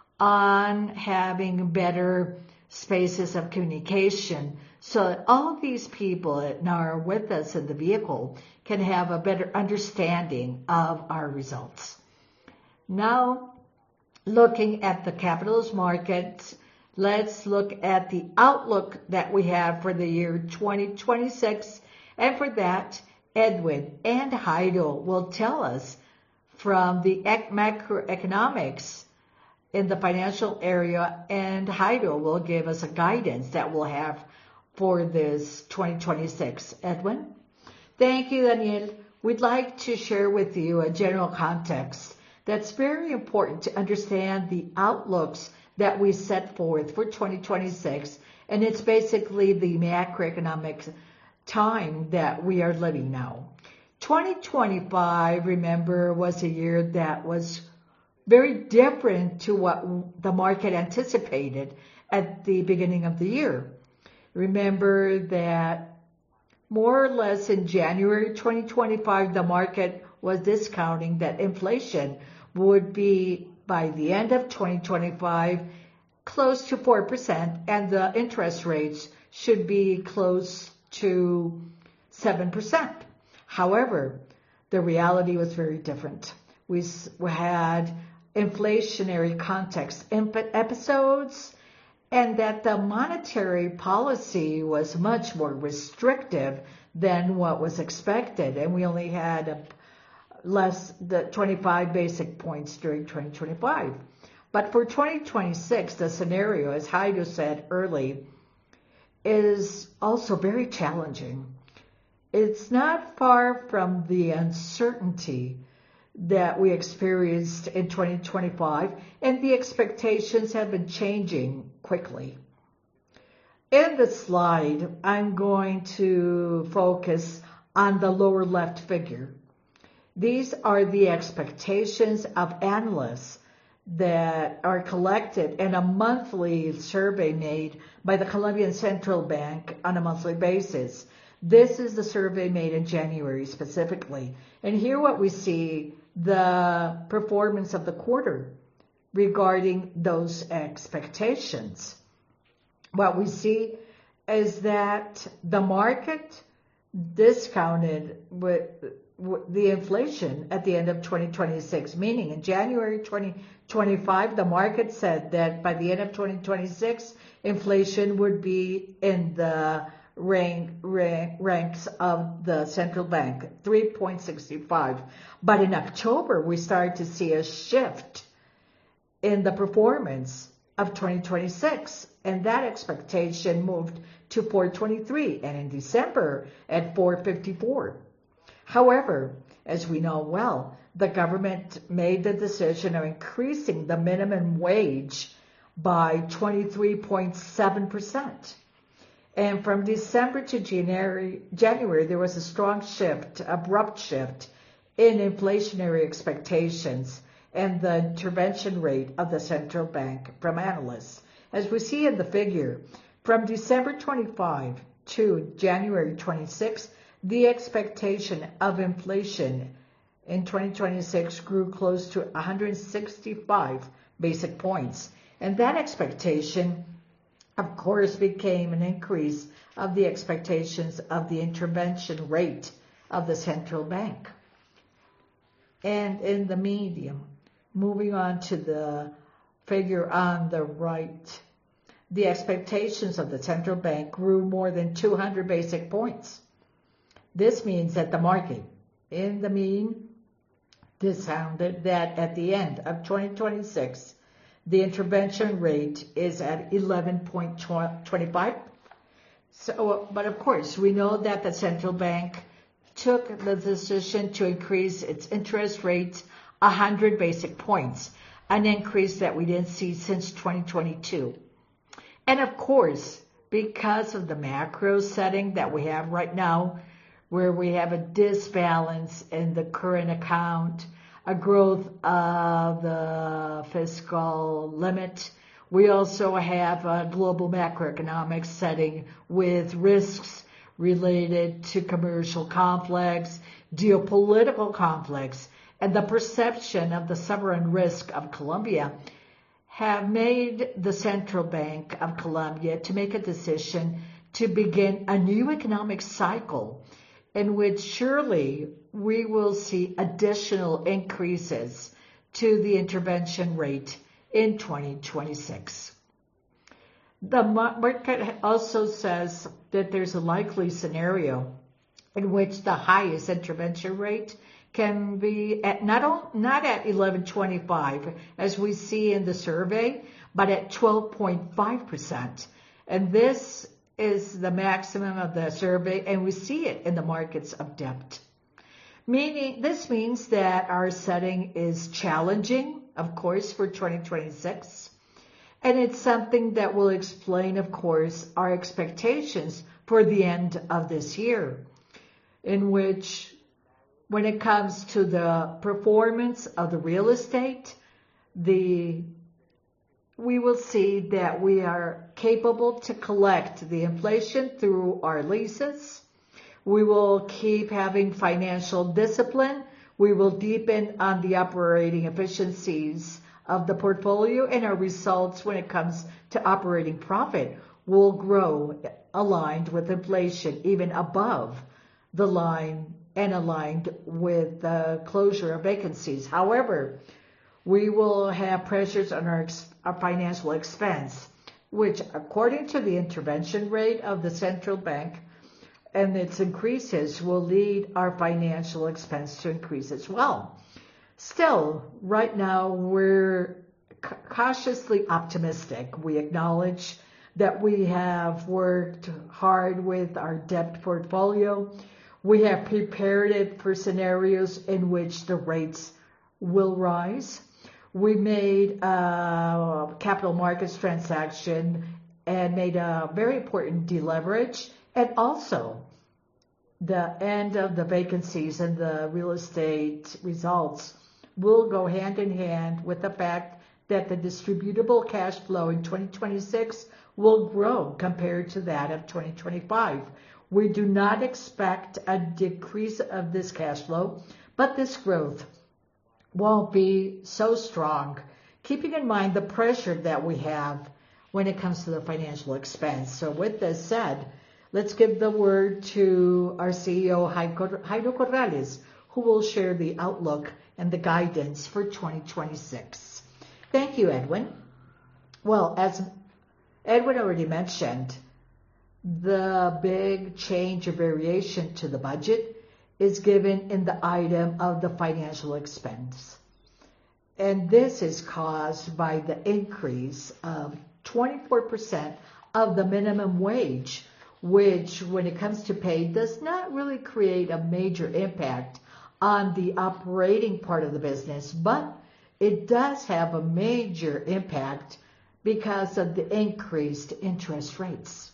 on having better spaces of communication, so that all of these people that now are with us in the vehicle can have a better understanding of our results. Now, looking at the capitals markets, let's look at the outlook that we have for the year twenty twenty-six. And for that, Edwin and Jairo will tell us from the macroeconomics in the financial area, and Jairo will give us a guidance that we'll have for this twenty twenty-six. Edwin? Thank you, Daniel. We'd like to share with you a general context that's very important to understand the outlooks that we set forth for twenty twenty-six, and it's basically the macroeconomic time that we are living now. twenty twenty-five, remember, was a year that was very different to what the market anticipated at the beginning of the year. Remember that more or less in January twenty twenty-five, the market was discounting that inflation would be, by the end of twenty twenty-five, close to four percent, and the interest rates should be close to seven percent. However, the reality was very different. We had inflationary context episodes, and that the monetary policy was much more restrictive than what was expected, and we only had a less than twenty-five basic points during twenty twenty-five. But for twenty twenty-six, the scenario, as Jairo said early, is also very challenging. It's not far from the uncertainty that we experienced in twenty twenty-five, and the expectations have been changing quickly. In the slide, I'm going to focus on the lower left figure. These are the expectations of analysts that are collected in a monthly survey made by the Colombian Central Bank on a monthly basis. This is the survey made in January specifically. And here what we see, the performance of the quarter regarding those expectations. What we see is that the market discounted with the inflation at the end of twenty twenty-six, meaning in January twenty twenty-five, the market said that by the end of twenty twenty-six, inflation would be in the rank, rank, ranks of the central bank, three point six five. But in October, we started to see a shift in the performance of twenty twenty-six, and that expectation moved to four twenty-three, and in December at four fifty-four. However, as we know well, the government made the decision of increasing the minimum wage by twenty-three point seven percent. And from December to January, January, there was a strong shift, abrupt shift in inflationary expectations and the intervention rate of the central bank from analysts. As we see in the figure, from December twenty-fifth to January twenty-sixth, the expectation of inflation in twenty twenty-six grew close to one hundred sixty-five basic points. And that expectation, of course, became an increase of the expectations of the intervention rate of the central bank. And in the medium, moving on to the figure on the right, the expectations of the central bank grew more than two hundred basic points. This means that the market, in the mean, discounted that at the end of twenty twenty-six, the intervention rate is at eleven point two five. So, but of course, we know that the central bank took the decision to increase its interest rates one hundred basic points, an increase that we didn't see since twenty twenty-two. And of course, because of the macro setting that we have right now, where we have a disbalance in the current account, a growth of the fiscal limit. We also have a global macroeconomic setting with risks related to commercial conflicts, geopolitical conflicts, and the perception of the sovereign risk of Colombia have made the Central Bank of Colombia to make a decision to begin a new economic cycle in which surely we will see additional increases to the intervention rate in twenty twenty-six. The market also says that there's a likely scenario in which the highest intervention rate can be at not, not at eleven twenty-five as we see in the survey, but at twelve point five percent. And this is the maximum of the survey, and we see it in the markets of debt. Meaning, this means that our setting is challenging, of course, for twenty twenty-six. And it's something that will explain, of course, our expectations for the end of this year, in which, when it comes to the performance of the real estate, the we will see that we are capable to collect the inflation through our leases. We will keep having financial discipline. We will deepen on the operating efficiencies of the portfolio, and our results when it comes to operating profit will grow aligned with inflation, even above the line and aligned with the closure of vacancies. However, we will have pressures on our, our financial expense, which according to the intervention rate of the central bank and its increases will lead our financial expense to increase as well. Still, right now, we're cautiously optimistic. We acknowledge that we have worked hard with our debt portfolio. We have prepared it for scenarios in which the rates will rise. We made a capital markets transaction and made a very important deleverage, and also the end of the vacancies and the real estate results will go hand in hand with the fact that the distributable cash flow in twenty twenty-six will grow compared to that of twenty twenty-five. We do not expect a decrease of this cash flow, but this growth won't be so strong, keeping in mind the pressure that we have when it comes to the financial expense. So with this said, let's give the word to our C E O, Jairo Corrales, who will share the outlook and the guidance for twenty twenty-six. Thank you, Edwin. Well, as Edwin already mentioned, the big change or variation to the budget is given in the item of the financial expense. And this is caused by the increase of twenty-four percent of the minimum wage, which when it comes to pay does not really create a major impact on the operating part of the business, but it does have a major impact because of the increased interest rates.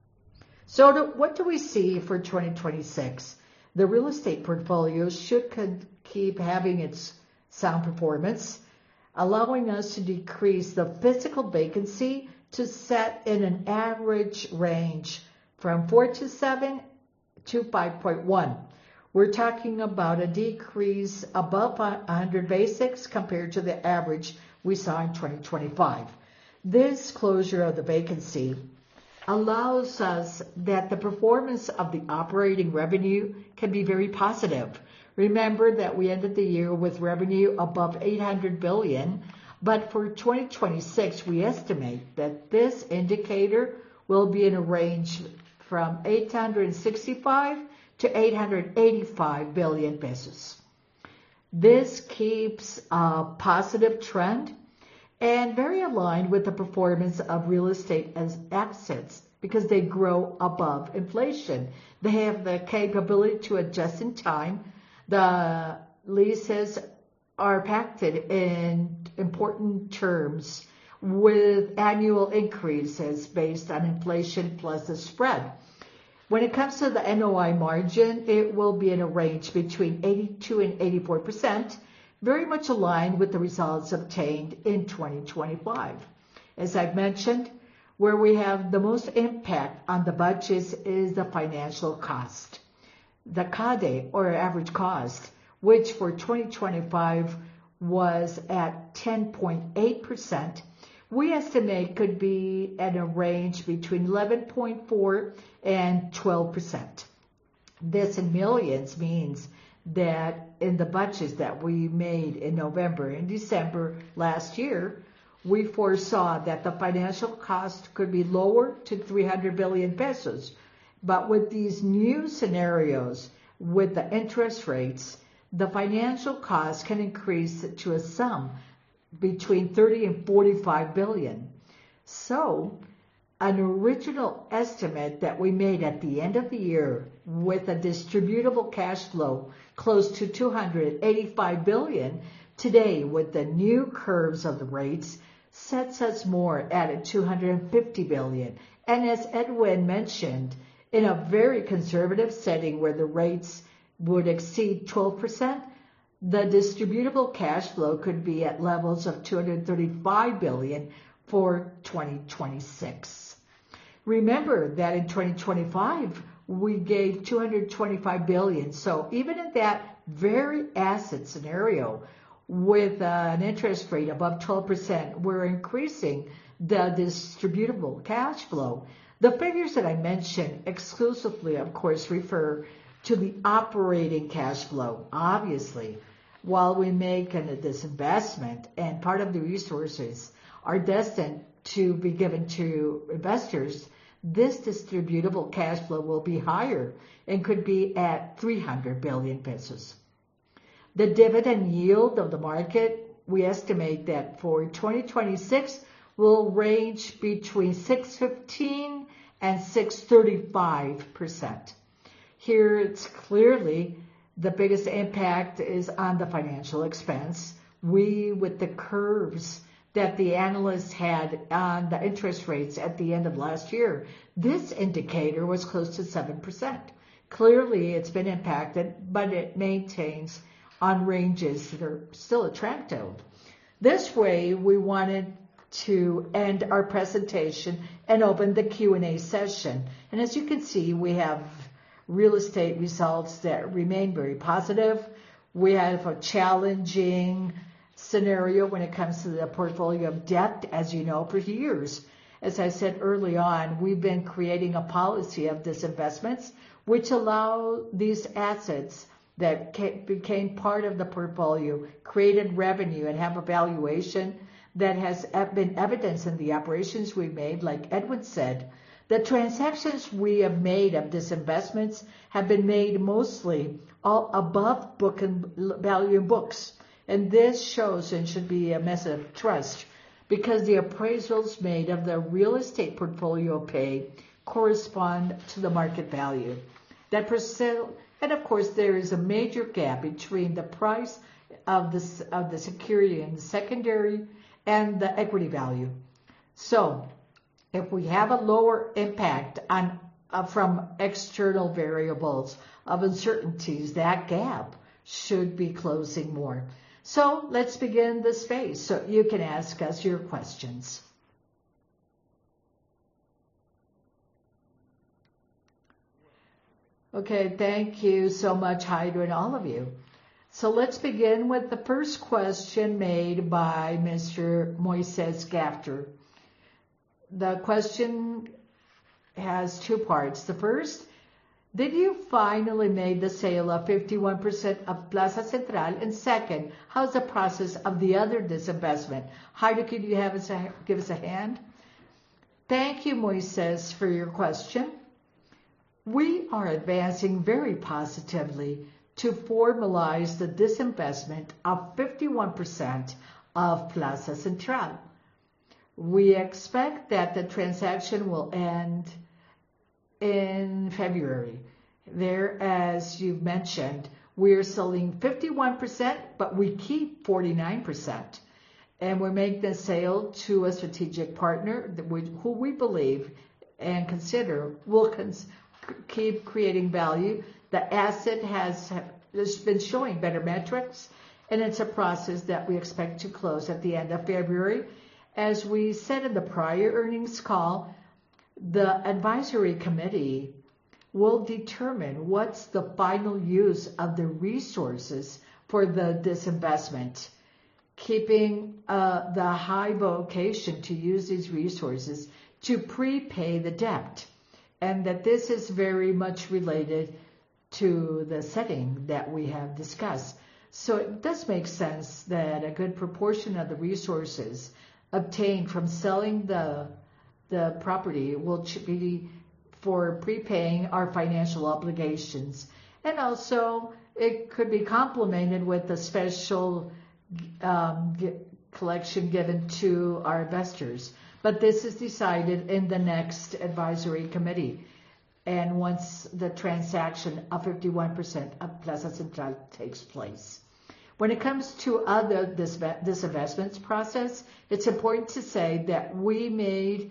So to, what do we see for twenty twenty-six? The real estate portfolio should con- keep having its sound performance, allowing us to decrease the physical vacancy to set in an average range from four to seven to five point one. We're talking about a decrease above one hundred basics compared to the average we saw in twenty twenty-five. This closure of the vacancy allows us that the performance of the operating revenue can be very positive. Remember that we ended the year with revenue above eight hundred billion dollars, but for twenty twenty-six, we estimate that this indicator will be in a range from eight hundred sixty-five to eight hundred eighty-five billion pesos. This keeps a positive trend and very aligned with the performance of real estate as assets because they grow above inflation. They have the capability to adjust in time. The leases are pacted in important terms with annual increases based on inflation plus the spread. When it comes to the N O I margin, it will be in a range between eighty-two and eighty-four percent, very much aligned with the results obtained in twenty twenty-five. As I've mentioned, where we have the most impact on the budgets is the financial cost. The C A D E, or average cost, which for twenty twenty-five was at ten point eight percent, we estimate could be at a range between eleven point four and twelve percent. This in millions means that in the budgets that we made in November and December last year, we foresaw that the financial cost could be lower to three hundred billion pesos. But with these new scenarios, with the interest rates, the financial cost can increase to a sum between thirty and forty-five billion. So, an original estimate that we made at the end of the year with a distributable cash flow close to two hundred eighty-five billion, today with the new curves of the rates sets us more at two hundred fifty billion. And as Edwin mentioned, in a very conservative setting where the rates would exceed twelve percent, the distributable cash flow could be at levels of two hundred thirty-five billion for twenty twenty-six. Remember that in twenty twenty-five, we gave two hundred twenty-five billion. So even in that very asset scenario, with uh, an interest rate above twelve percent, we're increasing the distributable cash flow. The figures that I mentioned exclusively, of course, refer to the operating cash flow. Obviously, while we make an, this investment and part of the resources are destined to be given to investors, this distributable cash flow will be higher and could be at three hundred billion pesos. The dividend yield of the market, we estimate that for twenty twenty-six will range between six point one five and six point three five percent. Here it's clearly the biggest impact is on the financial expense. We, with the curves that the analysts had on the interest rates at the end of last year, this indicator was close to seven percent. Clearly it's been impacted, but it maintains on ranges that are still attractive. This way, we wanted to end our presentation and open the Q and A session. And as you can see, we have real estate results that remain very positive. We have a challenging scenario when it comes to the portfolio of debt, as you know, for years. As I said early on, we've been creating a policy of disinvestments, which allow these assets that became part of the portfolio, created revenue, and have a valuation that has been evidenced in the operations we made. Like Edwin said, the transactions we have made of disinvestments have been made mostly all above book and value in books. And this shows and should be a message of trust because the appraisals made of the real estate portfolio pay correspond to the market value. That percent, and of course there is a major gap between the price of the, of the security and the secondary and the equity value. So if we have a lower impact on uh, from external variables of uncertainties, that gap should be closing more. So let's begin this phase so you can ask us your questions. Okay, thank you so much, Hydro, and all of you. So let's begin with the first question made by Mister Moises Gafter. The question has two parts. The first, did you finally make the sale of fifty-one percent of Plaza Central? And second, how's the process of the other disinvestment? Heidi, could you have us a, give us a hand? Thank you, Moises, for your question. We are advancing very positively to formalize the disinvestment of fifty-one percent of Plaza Central. We expect that the transaction will end in February. There, as you've mentioned, we're selling fifty-one percent, but we keep forty-nine percent. And we're making the sale to a strategic partner that we, who we believe and consider will cons keep creating value. The asset has, has been showing better metrics, and it's a process that we expect to close at the end of February. As we said in the prior earnings call, the advisory committee will determine what's the final use of the resources for the disinvestment, keeping uh, the high vocation to use these resources to prepay the debt, and that this is very much related to the setting that we have discussed. So it does make sense that a good proportion of the resources obtained from selling the the property will be for prepaying our financial obligations. And also it could be complemented with a special um, collection given to our investors. But this is decided in the next advisory committee. And once the transaction of fifty-one percent of Plaza Central takes place. When it comes to other disinvestments process, it's important to say that we made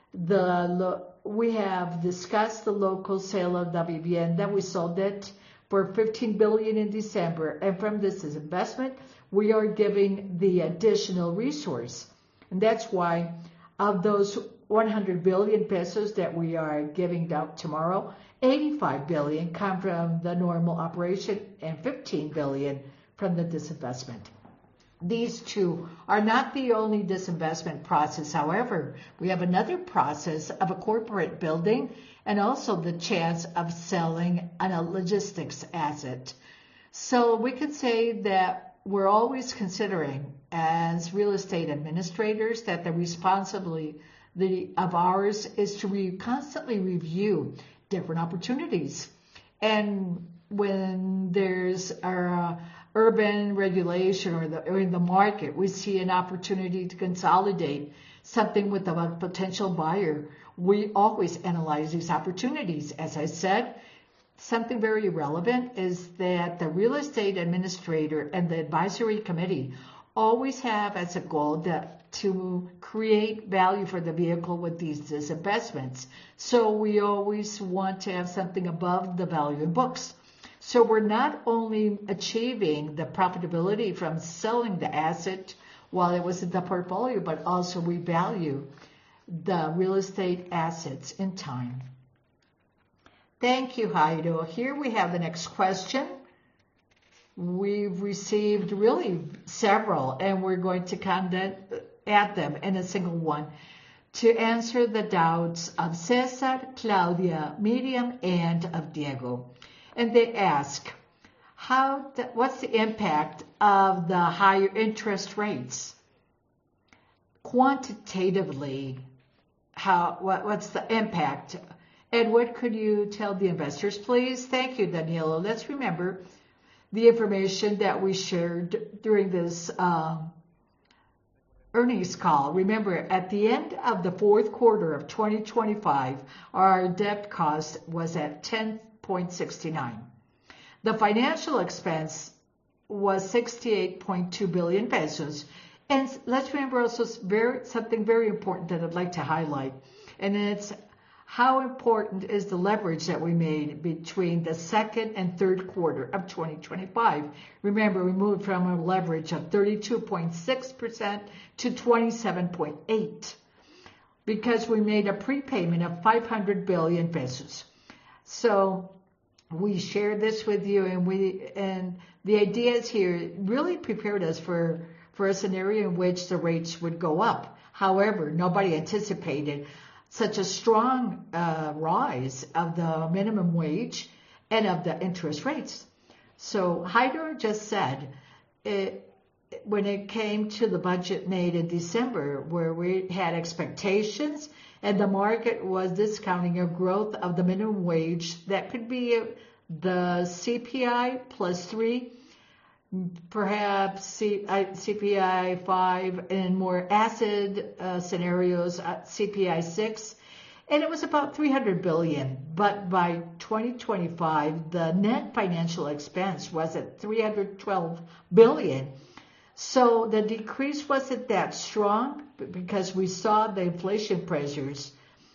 the, we have discussed the local sale of W B N, that we sold it for fifteen billion dollars in December. And from this investment, we are giving the additional resource. And that's why of those one hundred billion pesos that we are giving out tomorrow, eighty-five billion come from the normal operation and fifteen billion from the disinvestment. These two are not the only disinvestment process. However, we have another process of a corporate building and also the chance of selling a logistics asset. So we could say that we're always considering as real estate administrators that the responsibility of ours is to re constantly review different opportunities. And when there's a urban regulation or, the, or in the market, we see an opportunity to consolidate something with a potential buyer, we always analyze these opportunities. As I said, something very relevant is that the real estate administrator and the advisory committee always have as a goal that to create value for the vehicle with these disinvestments. So we always want to have something above the value in books. So we're not only achieving the profitability from selling the asset while it was in the portfolio, but also we value the real estate assets in time. Thank you, Haido. Here we have the next question. We've received really several, and we're going to condense, add them in a single one to answer the doubts of Cesar, Claudia, Miriam, and of Diego. And they ask, how? The, what's the impact of the higher interest rates? Quantitatively, how? What, what's the impact? And what could you tell the investors, please? Thank you, Danilo. Let's remember the information that we shared during this um, earnings call. Remember, at the end of the fourth quarter of twenty twenty-five, our debt cost was at ten point six nine. The financial expense was sixty-eight point two billion pesos. And let's remember also very, something very important that I'd like to highlight, and it's how important is the leverage that we made between the second and third quarter of twenty twenty-five. Remember, we moved from a leverage of thirty-two point six percent to twenty-seven point eight because we made a prepayment of five hundred billion pesos. So we shared this with you, and we and the ideas here really prepared us for, for a scenario in which the rates would go up. However, nobody anticipated such a strong uh, rise of the minimum wage and of the interest rates. So Hydro just said, it, when it came to the budget made in December, where we had expectations and the market was discounting a growth of the minimum wage that could be the C P I plus three, perhaps C, uh, C P I five, and more acid uh, scenarios, uh, C P I six, and it was about three hundred billion. But by twenty twenty-five, the net financial expense was at three hundred twelve billion. So the decrease wasn't that strong because we saw the inflation pressures.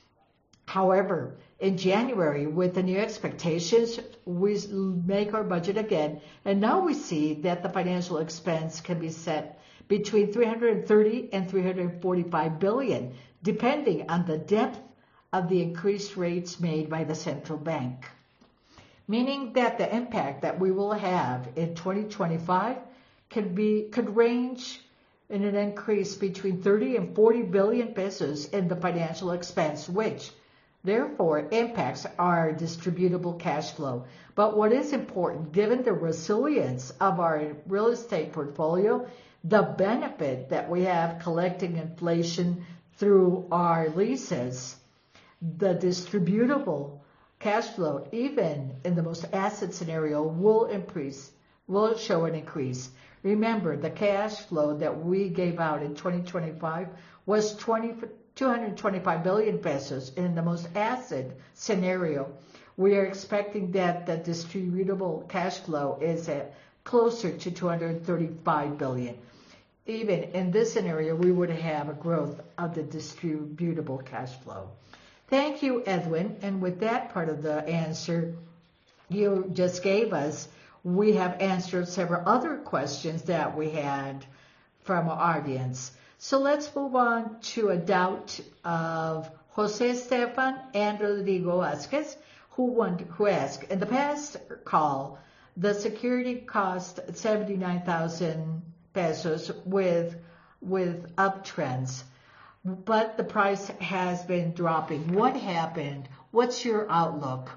However, in January, with the new expectations, we make our budget again, and now we see that the financial expense can be set between three hundred thirty and three hundred forty-five billion, depending on the depth of the increased rates made by the central bank. Meaning that the impact that we will have in twenty twenty-five could be could range in an increase between thirty and forty billion pesos in the financial expense, which therefore impacts our distributable cash flow. But what is important, given the resilience of our real estate portfolio, the benefit that we have collecting inflation through our leases, the distributable cash flow, even in the most acid scenario, will increase, will show an increase. Remember, the cash flow that we gave out in twenty twenty-five was two hundred twenty-five billion pesos. In the most acid scenario, we are expecting that the distributable cash flow is at closer to two hundred thirty-five billion. Even in this scenario, we would have a growth of the distributable cash flow. Thank you, Edwin. And with that part of the answer you just gave us, we have answered several other questions that we had from our audience. So let's move on to a doubt of Jose Stefan and Rodrigo Vasquez, who want, who asked, in the past call, the security cost seventy-nine thousand pesos with, with uptrends, but the price has been dropping. What happened? What's your outlook?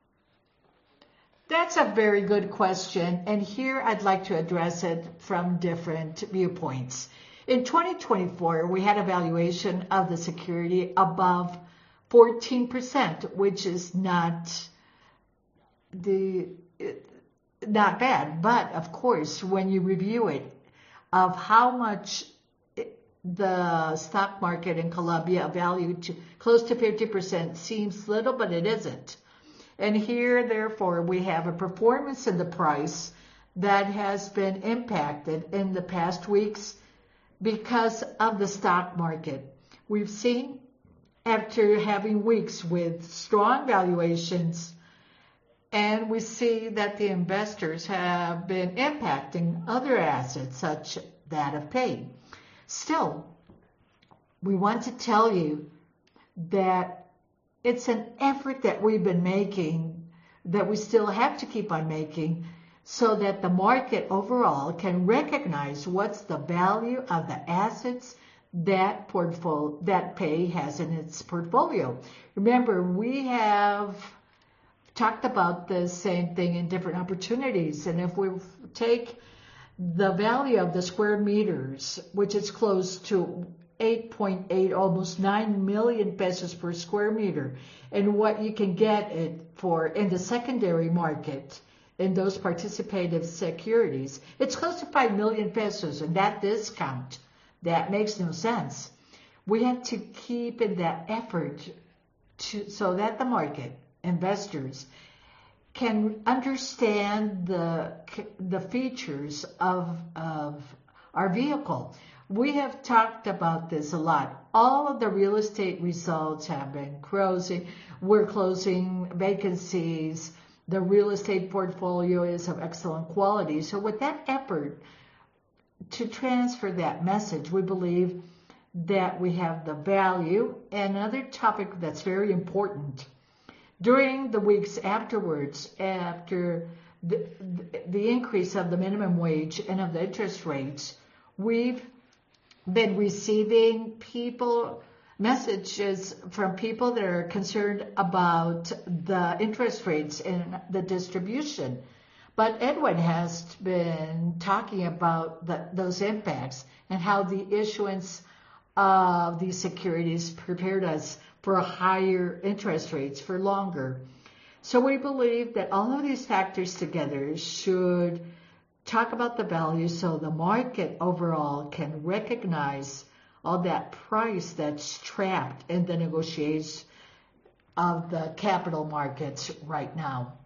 That's a very good question, and here I'd like to address it from different viewpoints. In twenty twenty-four, we had a valuation of the security above fourteen percent, which is not the not bad. But of course, when you review it, of how much the stock market in Colombia valued to close to fifty percent seems little, but it isn't. And here, therefore, we have a performance in the price that has been impacted in the past weeks because of the stock market. We've seen, after having weeks with strong valuations, and we see that the investors have been impacting other assets, such that of Pay. Still, we want to tell you that it's an effort that we've been making, that we still have to keep on making, so that the market overall can recognize what's the value of the assets that portfolio that Pay has in its portfolio. Remember, we have talked about the same thing in different opportunities, and if we take the value of the square meters, which is close to eight point eight, almost nine million pesos per square meter, and what you can get it for in the secondary market in those participative securities, it's close to five million pesos, and that discount, that makes no sense. We have to keep in that effort to, so that the market, investors, can understand the, the features of, of our vehicle. We have talked about this a lot. All of the real estate results have been closing. We're closing vacancies. The real estate portfolio is of excellent quality. So with that effort to transfer that message, we believe that we have the value. And another topic that's very important, during the weeks afterwards, after the, the increase of the minimum wage and of the interest rates, we've been receiving people messages from people that are concerned about the interest rates and the distribution. But Edwin has been talking about the, those impacts and how the issuance of these securities prepared us for higher interest rates for longer. So we believe that all of these factors together should talk about the value so the market overall can recognize all that price that's trapped in the negotiations of the capital markets right now.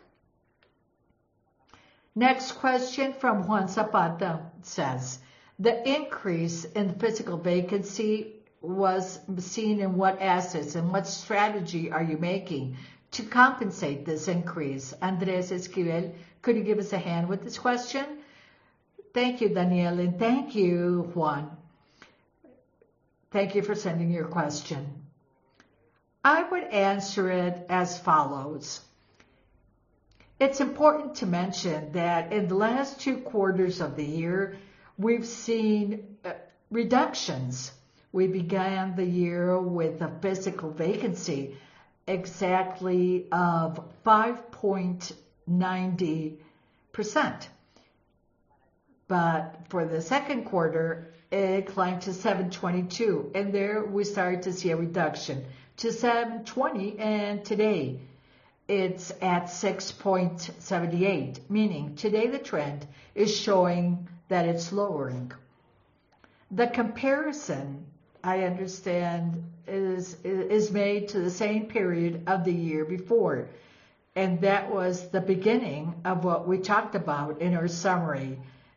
Next question from Juan Zapata says, the increase in physical vacancy was seen in what assets and what strategy are you making to compensate this increase? Andres Esquivel, could you give us a hand with this question? Thank you, Daniel, and thank you, Juan. Thank you for sending your question. I would answer it as follows. It's important to mention that in the last two quarters of the year, we've seen reductions. We began the year with a physical vacancy exactly of five point nine zero percent. But for the second quarter, it climbed to seven twenty-two, and there we started to see a reduction to seven twenty, and today it's at six point seven eight, meaning today the trend is showing that it's lowering. The comparison, I understand, is is made to the same period of the year before, and that was the beginning of what we talked about in our summary.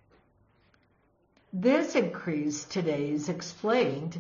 This increase today is explained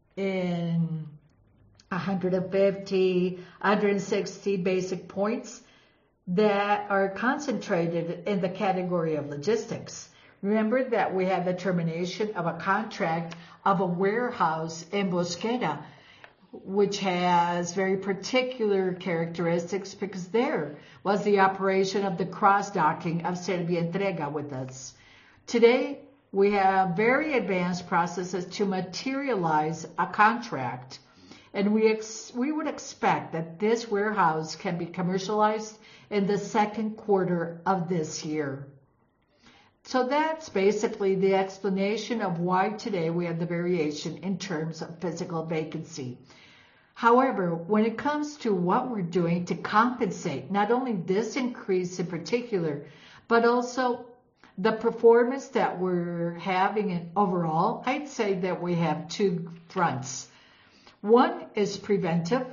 in one hundred fifty, one hundred sixty basic points that are concentrated in the category of logistics. Remember that we had the termination of a contract of a warehouse in Bosqueda, which has very particular characteristics because there was the operation of the cross-docking of Servientrega with us. Today, we have very advanced processes to materialize a contract, and we ex we would expect that this warehouse can be commercialized in the second quarter of this year. So that's basically the explanation of why today we have the variation in terms of physical vacancy. However, when it comes to what we're doing to compensate not only this increase in particular, but also the performance that we're having in overall, I'd say that we have two fronts. One is preventive,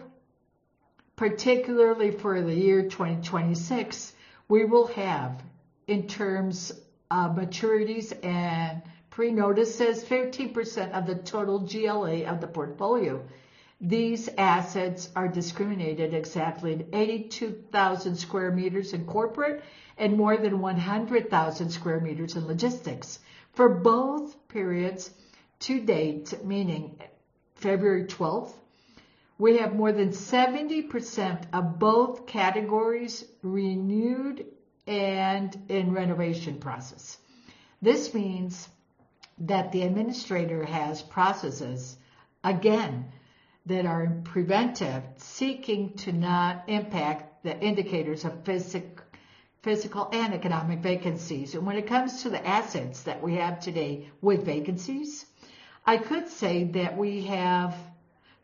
particularly for the year twenty twenty-six, we will have, in terms of maturities and pre-notices, fifteen percent of the total G L A of the portfolio. These assets are discriminated exactly in eighty-two thousand square meters in corporate and more than one hundred thousand square meters in logistics. For both periods to date, meaning February twelfth, we have more than seventy percent of both categories renewed and in renovation process. This means that the administrator has processes, again, that are preventive, seeking to not impact the indicators of physic, physical and economic vacancies. And when it comes to the assets that we have today with vacancies, I could say that we have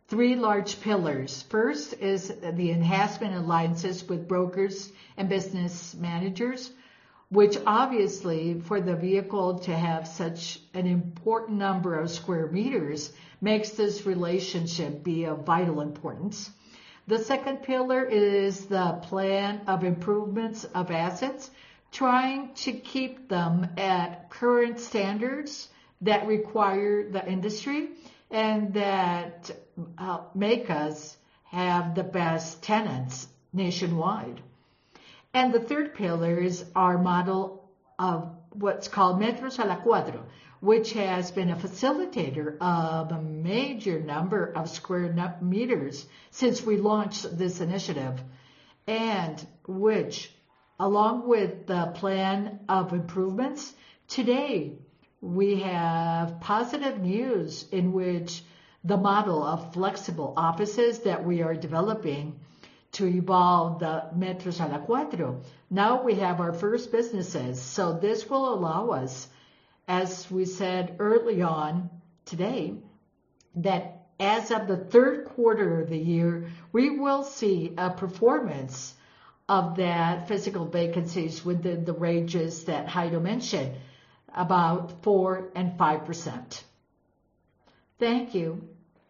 three large pillars. First is the enhancement alliances with brokers and business managers, which obviously for the vehicle to have such an important number of square meters makes this relationship be of vital importance. The second pillar is the plan of improvements of assets, trying to keep them at current standards that require the industry and that uh, make us have the best tenants nationwide. And the third pillar is our model of what's called Metros a la Cuadro, which has been a facilitator of a major number of square meters since we launched this initiative, and which, along with the plan of improvements, today we have positive news in which the model of flexible offices that we are developing to evolve the Metros a la Cuatro. Now we have our first businesses, so this will allow us, as we said early on today, that as of the third quarter of the year, we will see a performance of that physical vacancies within the ranges that Jairo mentioned, about four and five percent. Thank you.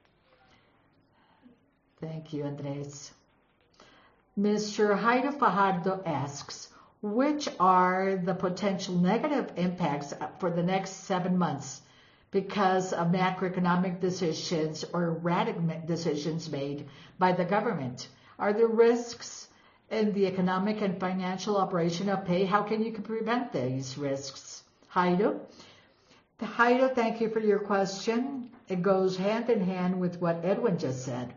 Thank you, Andres. Mister Jairo Fajardo asks, which are the potential negative impacts for the next seven months because of macroeconomic decisions or erratic decisions made by the government? Are there risks in the economic and financial operation of pay? How can you prevent these risks? Jairo? Jairo, thank you for your question. It goes hand in hand with what Edwin just said.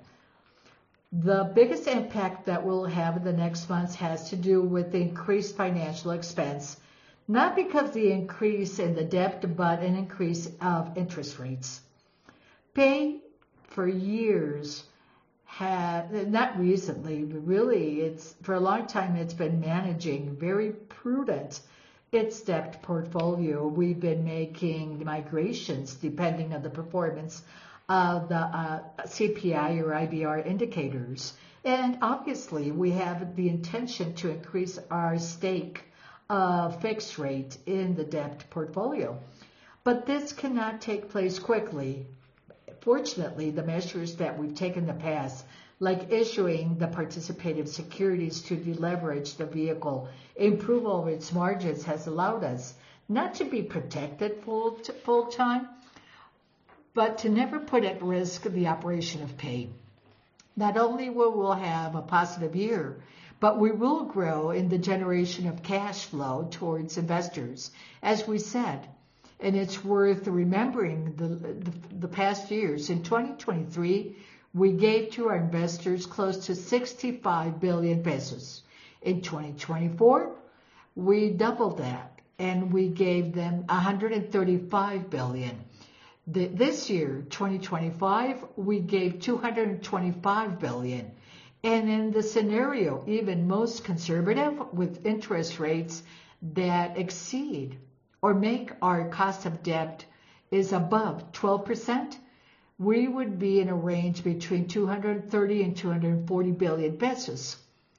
The biggest impact that we'll have in the next months has to do with the increased financial expense, not because of the increase in the debt, but an increase of interest rates. Pay for years had, not recently, but really it's for a long time it's been managing very prudent its debt portfolio. We've been making migrations depending on the performance of the uh, C P I or I B R indicators. And obviously we have the intention to increase our stake of fixed rate in the debt portfolio. But this cannot take place quickly. Fortunately, the measures that we've taken in the past, like issuing the participative securities to deleverage the vehicle, improve over its margins, has allowed us not to be protected full, full time, but to never put at risk the operation of pay. Not only will we have a positive year, but we will grow in the generation of cash flow towards investors, as we said. And it's worth remembering the, the, the past years. In twenty twenty-three, we gave to our investors close to sixty-five billion pesos. In twenty twenty-four, we doubled that, and we gave them one hundred thirty-five billion. This year, twenty twenty-five, we gave two hundred twenty-five billion. And in the scenario, even most conservative, with interest rates that exceed or make our cost of debt is above twelve percent, we would be in a range between two hundred thirty and two hundred forty billion pesos.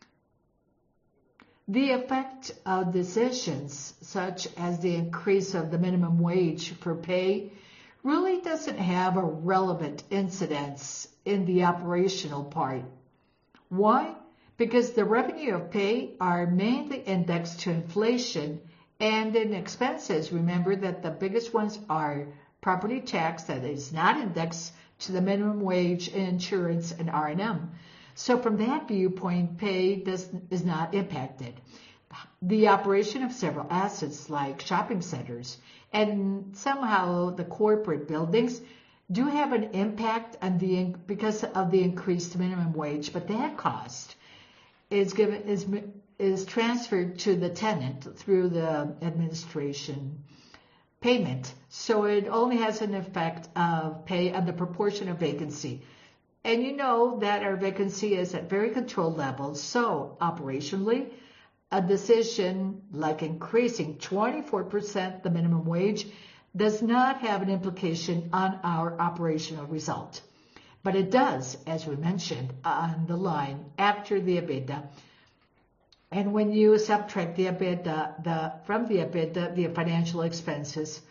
The effect of decisions, such as the increase of the minimum wage for pay, really doesn't have a relevant incidence in the operational part. Why? Because the revenue of pay are mainly indexed to inflation, and in expenses, remember that the biggest ones are property tax that is not indexed to the minimum wage, insurance, and R and M. So from that viewpoint, pay does, is not impacted. The operation of several assets like shopping centers and somehow the corporate buildings do have an impact on the because of the increased minimum wage, but that cost is given is is transferred to the tenant through the administration payment. So it only has an effect of pay on the proportion of vacancy. And you know that our vacancy is at very controlled levels. So operationally, a decision like increasing twenty-four percent the minimum wage does not have an implication on our operational result. But it does, as we mentioned, on the line after the EBITDA. And when you subtract the EBITDA the, from the EBITDA, the financial expenses,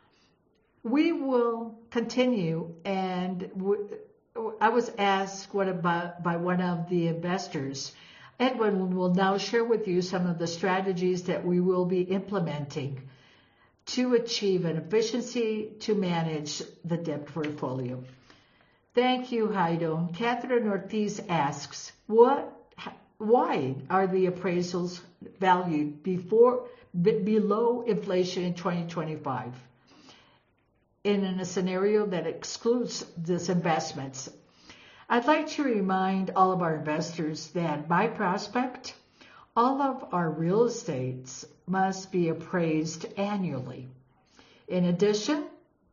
we will continue. And I was asked what about by one of the investors. Edwin will now share with you some of the strategies that we will be implementing to achieve an efficiency to manage the debt portfolio. Thank you, Heido. Catherine Ortiz asks, what, why are the appraisals valued before, b- below inflation in twenty twenty-five? In a scenario that excludes these investments. I'd like to remind all of our investors that by prospect, all of our real estates must be appraised annually. In addition,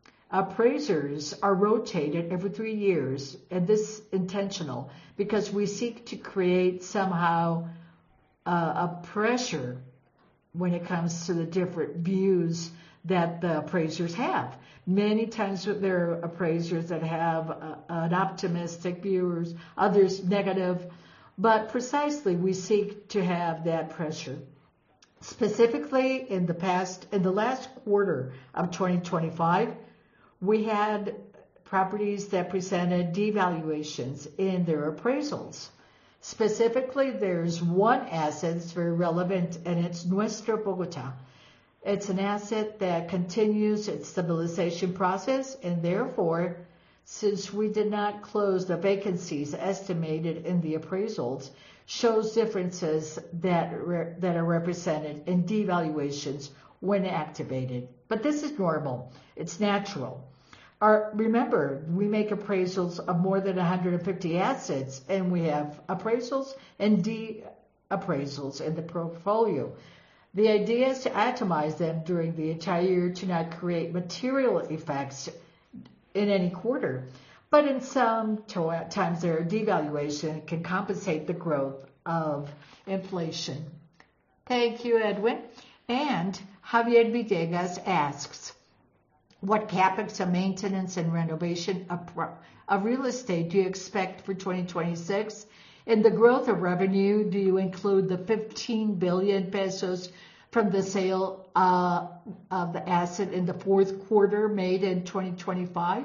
appraisers are rotated every three years, and this is intentional because we seek to create somehow uh, a pressure when it comes to the different views that the appraisers have. Many times there are appraisers that have uh, an optimistic views, others negative, but precisely we seek to have that pressure. Specifically in the past, in the last quarter of twenty twenty-five, we had properties that presented devaluations in their appraisals. Specifically, there's one asset that's very relevant, and it's Nuestra Bogotá. It's an asset that continues its stabilization process, and therefore, since we did not close the vacancies estimated in the appraisals, shows differences that re- that are represented in devaluations when activated. But this is normal. It's natural. Our, remember, we make appraisals of more than one hundred fifty assets, and we have appraisals and de-appraisals in the portfolio. The idea is to atomize them during the entire year to not create material effects in any quarter. But in some to- times there are devaluation can compensate the growth of inflation. Thank you, Edwin. And Javier Villegas asks, what capex of maintenance and renovation of, of real estate do you expect for twenty twenty-six? In the growth of revenue, do you include the fifteen billion pesos from the sale uh, of the asset in the fourth quarter made in twenty twenty-five?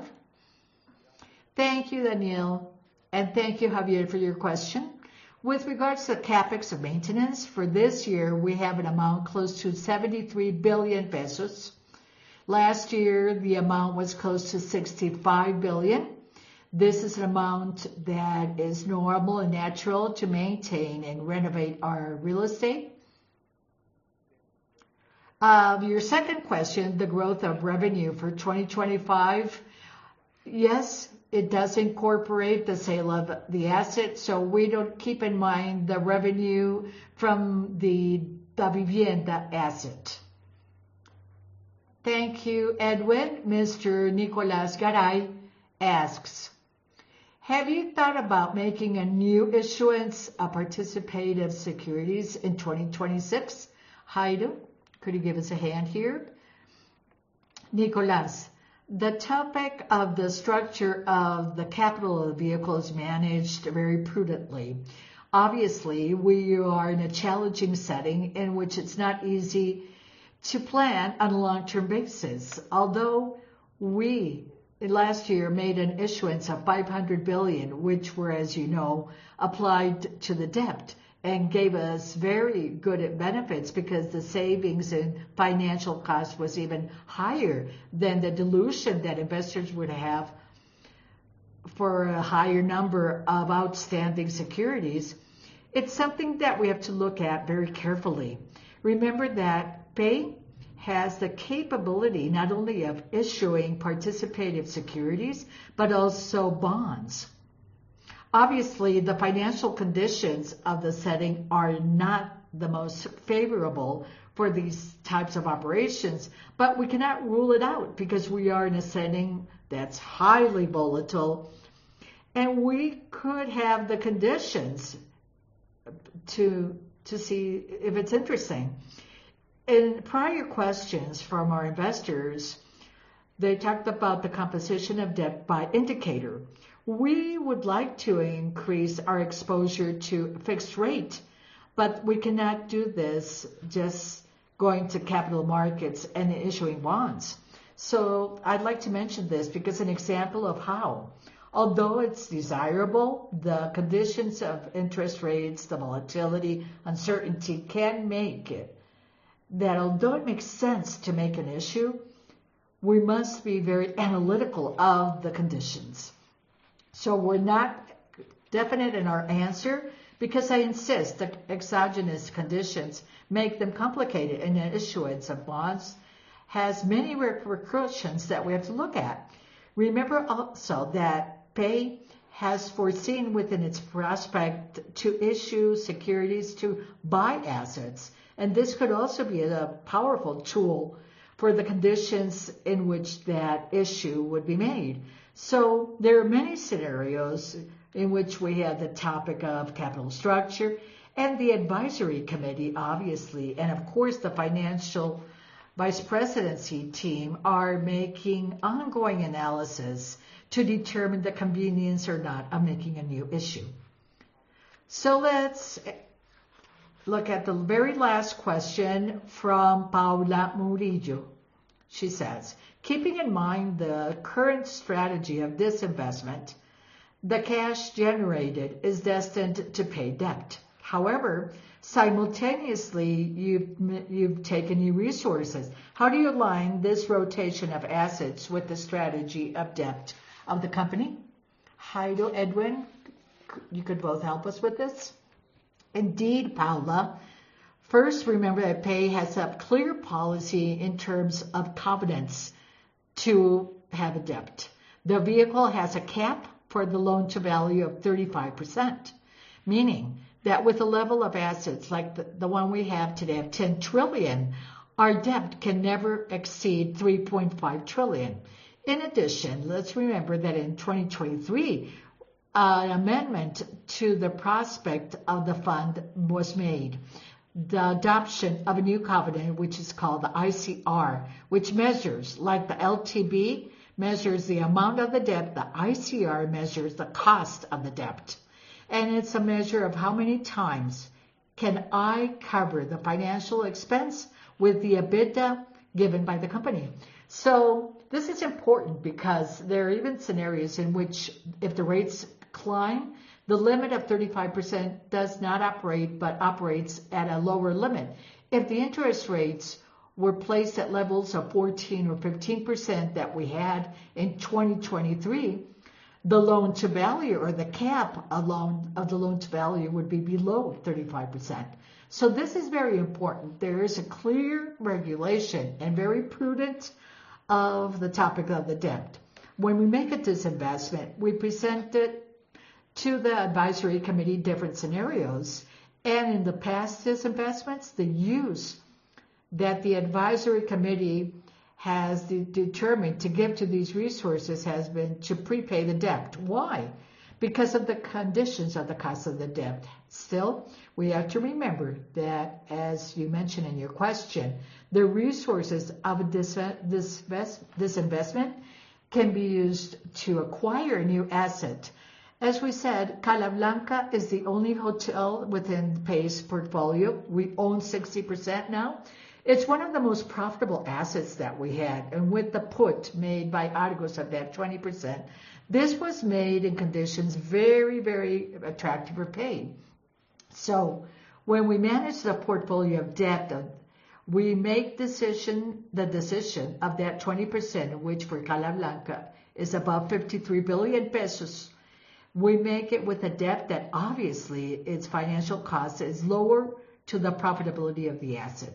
Thank you, Daniel. And thank you, Javier, for your question. With regards to the capex of maintenance, for this year, we have an amount close to seventy-three billion pesos. Last year, the amount was close to sixty-five billion. This is an amount that is normal and natural to maintain and renovate our real estate. Uh, your second question, the growth of revenue for twenty twenty-five. Yes, it does incorporate the sale of the asset, so we don't keep in mind the revenue from the Da Vivienda asset. Thank you, Edwin. Mister Nicolas Garay asks, have you thought about making a new issuance of participative securities in twenty twenty-six? Heido, could you give us a hand here? Nicolas, the topic of the structure of the capital of the vehicle is managed very prudently. Obviously, we are in a challenging setting in which it's not easy to plan on a long-term basis. Although we last year made an issuance of five hundred billion, which were, as you know, applied to the debt and gave us very good benefits because the savings in financial cost was even higher than the dilution that investors would have for a higher number of outstanding securities. It's something that we have to look at very carefully. Remember that P E I has the capability not only of issuing participative securities, but also bonds. Obviously, the financial conditions of the setting are not the most favorable for these types of operations, but we cannot rule it out because we are in a setting that's highly volatile, and we could have the conditions to, to see if it's interesting. In prior questions from our investors, they talked about the composition of debt by indicator. We would like to increase our exposure to fixed rate, but we cannot do this just going to capital markets and issuing bonds. So I'd like to mention this because an example of how, although it's desirable, the conditions of interest rates, the volatility, uncertainty can make it that although it makes sense to make an issue, we must be very analytical of the conditions. So we're not definite in our answer because I insist that exogenous conditions make them complicated, and the issuance of bonds has many repercussions that we have to look at. Remember also that P E I has foreseen within its prospect to issue securities to buy assets, and this could also be a powerful tool for the conditions in which that issue would be made. So there are many scenarios in which we have the topic of capital structure and the advisory committee, obviously, and of course the financial vice presidency team are making ongoing analysis to determine the convenience or not of making a new issue. So let's look at the very last question from Paula Murillo. She says, keeping in mind the current strategy of disinvestment, the cash generated is destined to pay debt. However, simultaneously, you've, you've taken new resources. How do you align this rotation of assets with the strategy of debt of the company? Jairo, Edwin, you could both help us with this. Indeed, Paula. First, remember that P E I has a clear policy in terms of covenants to have a debt. The vehicle has a cap for the loan to value of thirty-five percent, meaning that with a level of assets like the, the one we have today of ten trillion, our debt can never exceed three point five trillion. In addition, let's remember that in twenty twenty-three, an amendment to the prospect of the fund was made. The adoption of a new covenant, which is called the I C R, which measures, like the L T B measures the amount of the debt, the I C R measures the cost of the debt. And it's a measure of how many times can I cover the financial expense with the EBITDA given by the company. So this is important because there are even scenarios in which if the rates climb, the limit of thirty-five percent does not operate, but operates at a lower limit. If the interest rates were placed at levels of fourteen or fifteen percent that we had in twenty twenty-three, the loan to value or the cap alone of the loan to value would be below thirty-five percent. So this is very important. There is a clear regulation and very prudent of the topic of the debt. When we make a disinvestment, we present it to the advisory committee different scenarios, and in the past disinvestments, the use that the advisory committee has de- determined to give to these resources has been to prepay the debt. Why? Because of the conditions of the cost of the debt. Still, we have to remember that, as you mentioned in your question, the resources of this, this, this investment can be used to acquire a new asset. As we said, Cala Blanca is the only hotel within P E I's portfolio. We own sixty percent now. It's one of the most profitable assets that we had. And with the put made by Argos of that twenty percent, this was made in conditions very, very attractive for P E I. So when we manage the portfolio of debt, we make decision the decision of that twenty percent, which for Cala Blanca is about fifty-three billion pesos. We make it with a debt that obviously its financial cost is lower to the profitability of the asset.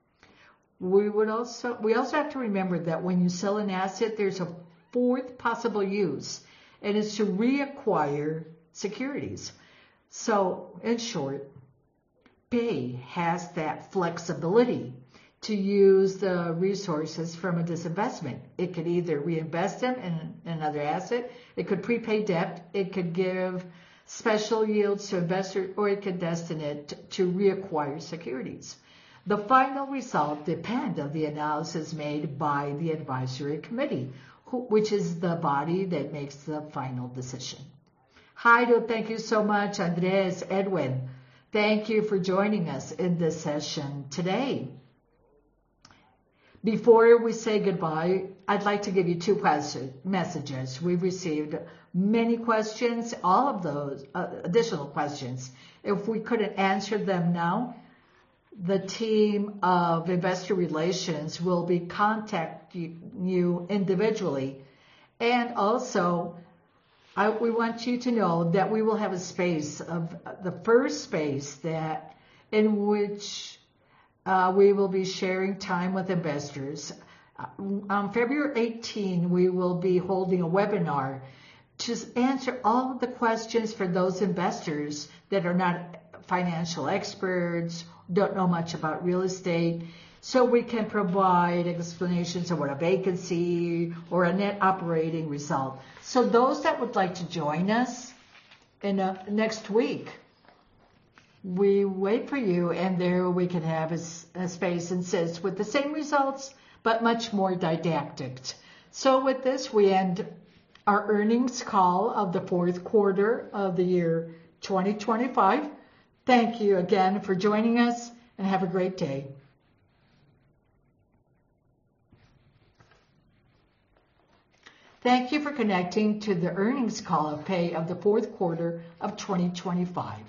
We would also we also have to remember that when you sell an asset, there's a fourth possible use, and it's to reacquire securities. So, in short, P E I has that flexibility to use the resources from a disinvestment. It could either reinvest them in another asset, it could prepay debt, it could give special yields to investors, or it could destine it to reacquire securities. The final result depends on the analysis made by the advisory committee, who, which is the body that makes the final decision. Jairo, thank you so much. Andres, Edwin, thank you for joining us in this session today. Before we say goodbye, I'd like to give you two messages. We've received many questions, all of those uh, additional questions. If we couldn't answer them now, the team of investor relations will be contacting you individually. And also, I, we want you to know that we will have a space of the first space that in which Uh, we will be sharing time with investors. Uh, on February eighteenth, we will be holding a webinar to answer all of the questions for those investors that are not financial experts, don't know much about real estate, so we can provide explanations of what a vacancy or a net operating result. So those that would like to join us in uh, next week, we wait for you, and there we can have a, a space and sits with the same results, but much more didactic. So with this, we end our earnings call of the fourth quarter of the year twenty twenty-five. Thank you again for joining us, and have a great day. Thank you for connecting to the earnings call of Pay of the fourth quarter of twenty twenty-five.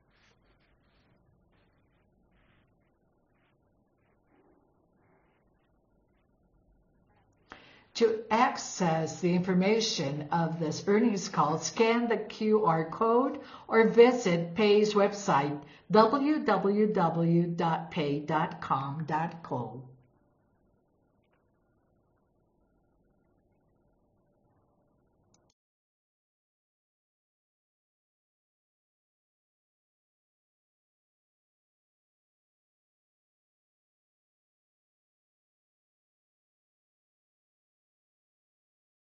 To access the information of this earnings call, scan the Q R code or visit Pay's website, w w w dot pay dot com dot co.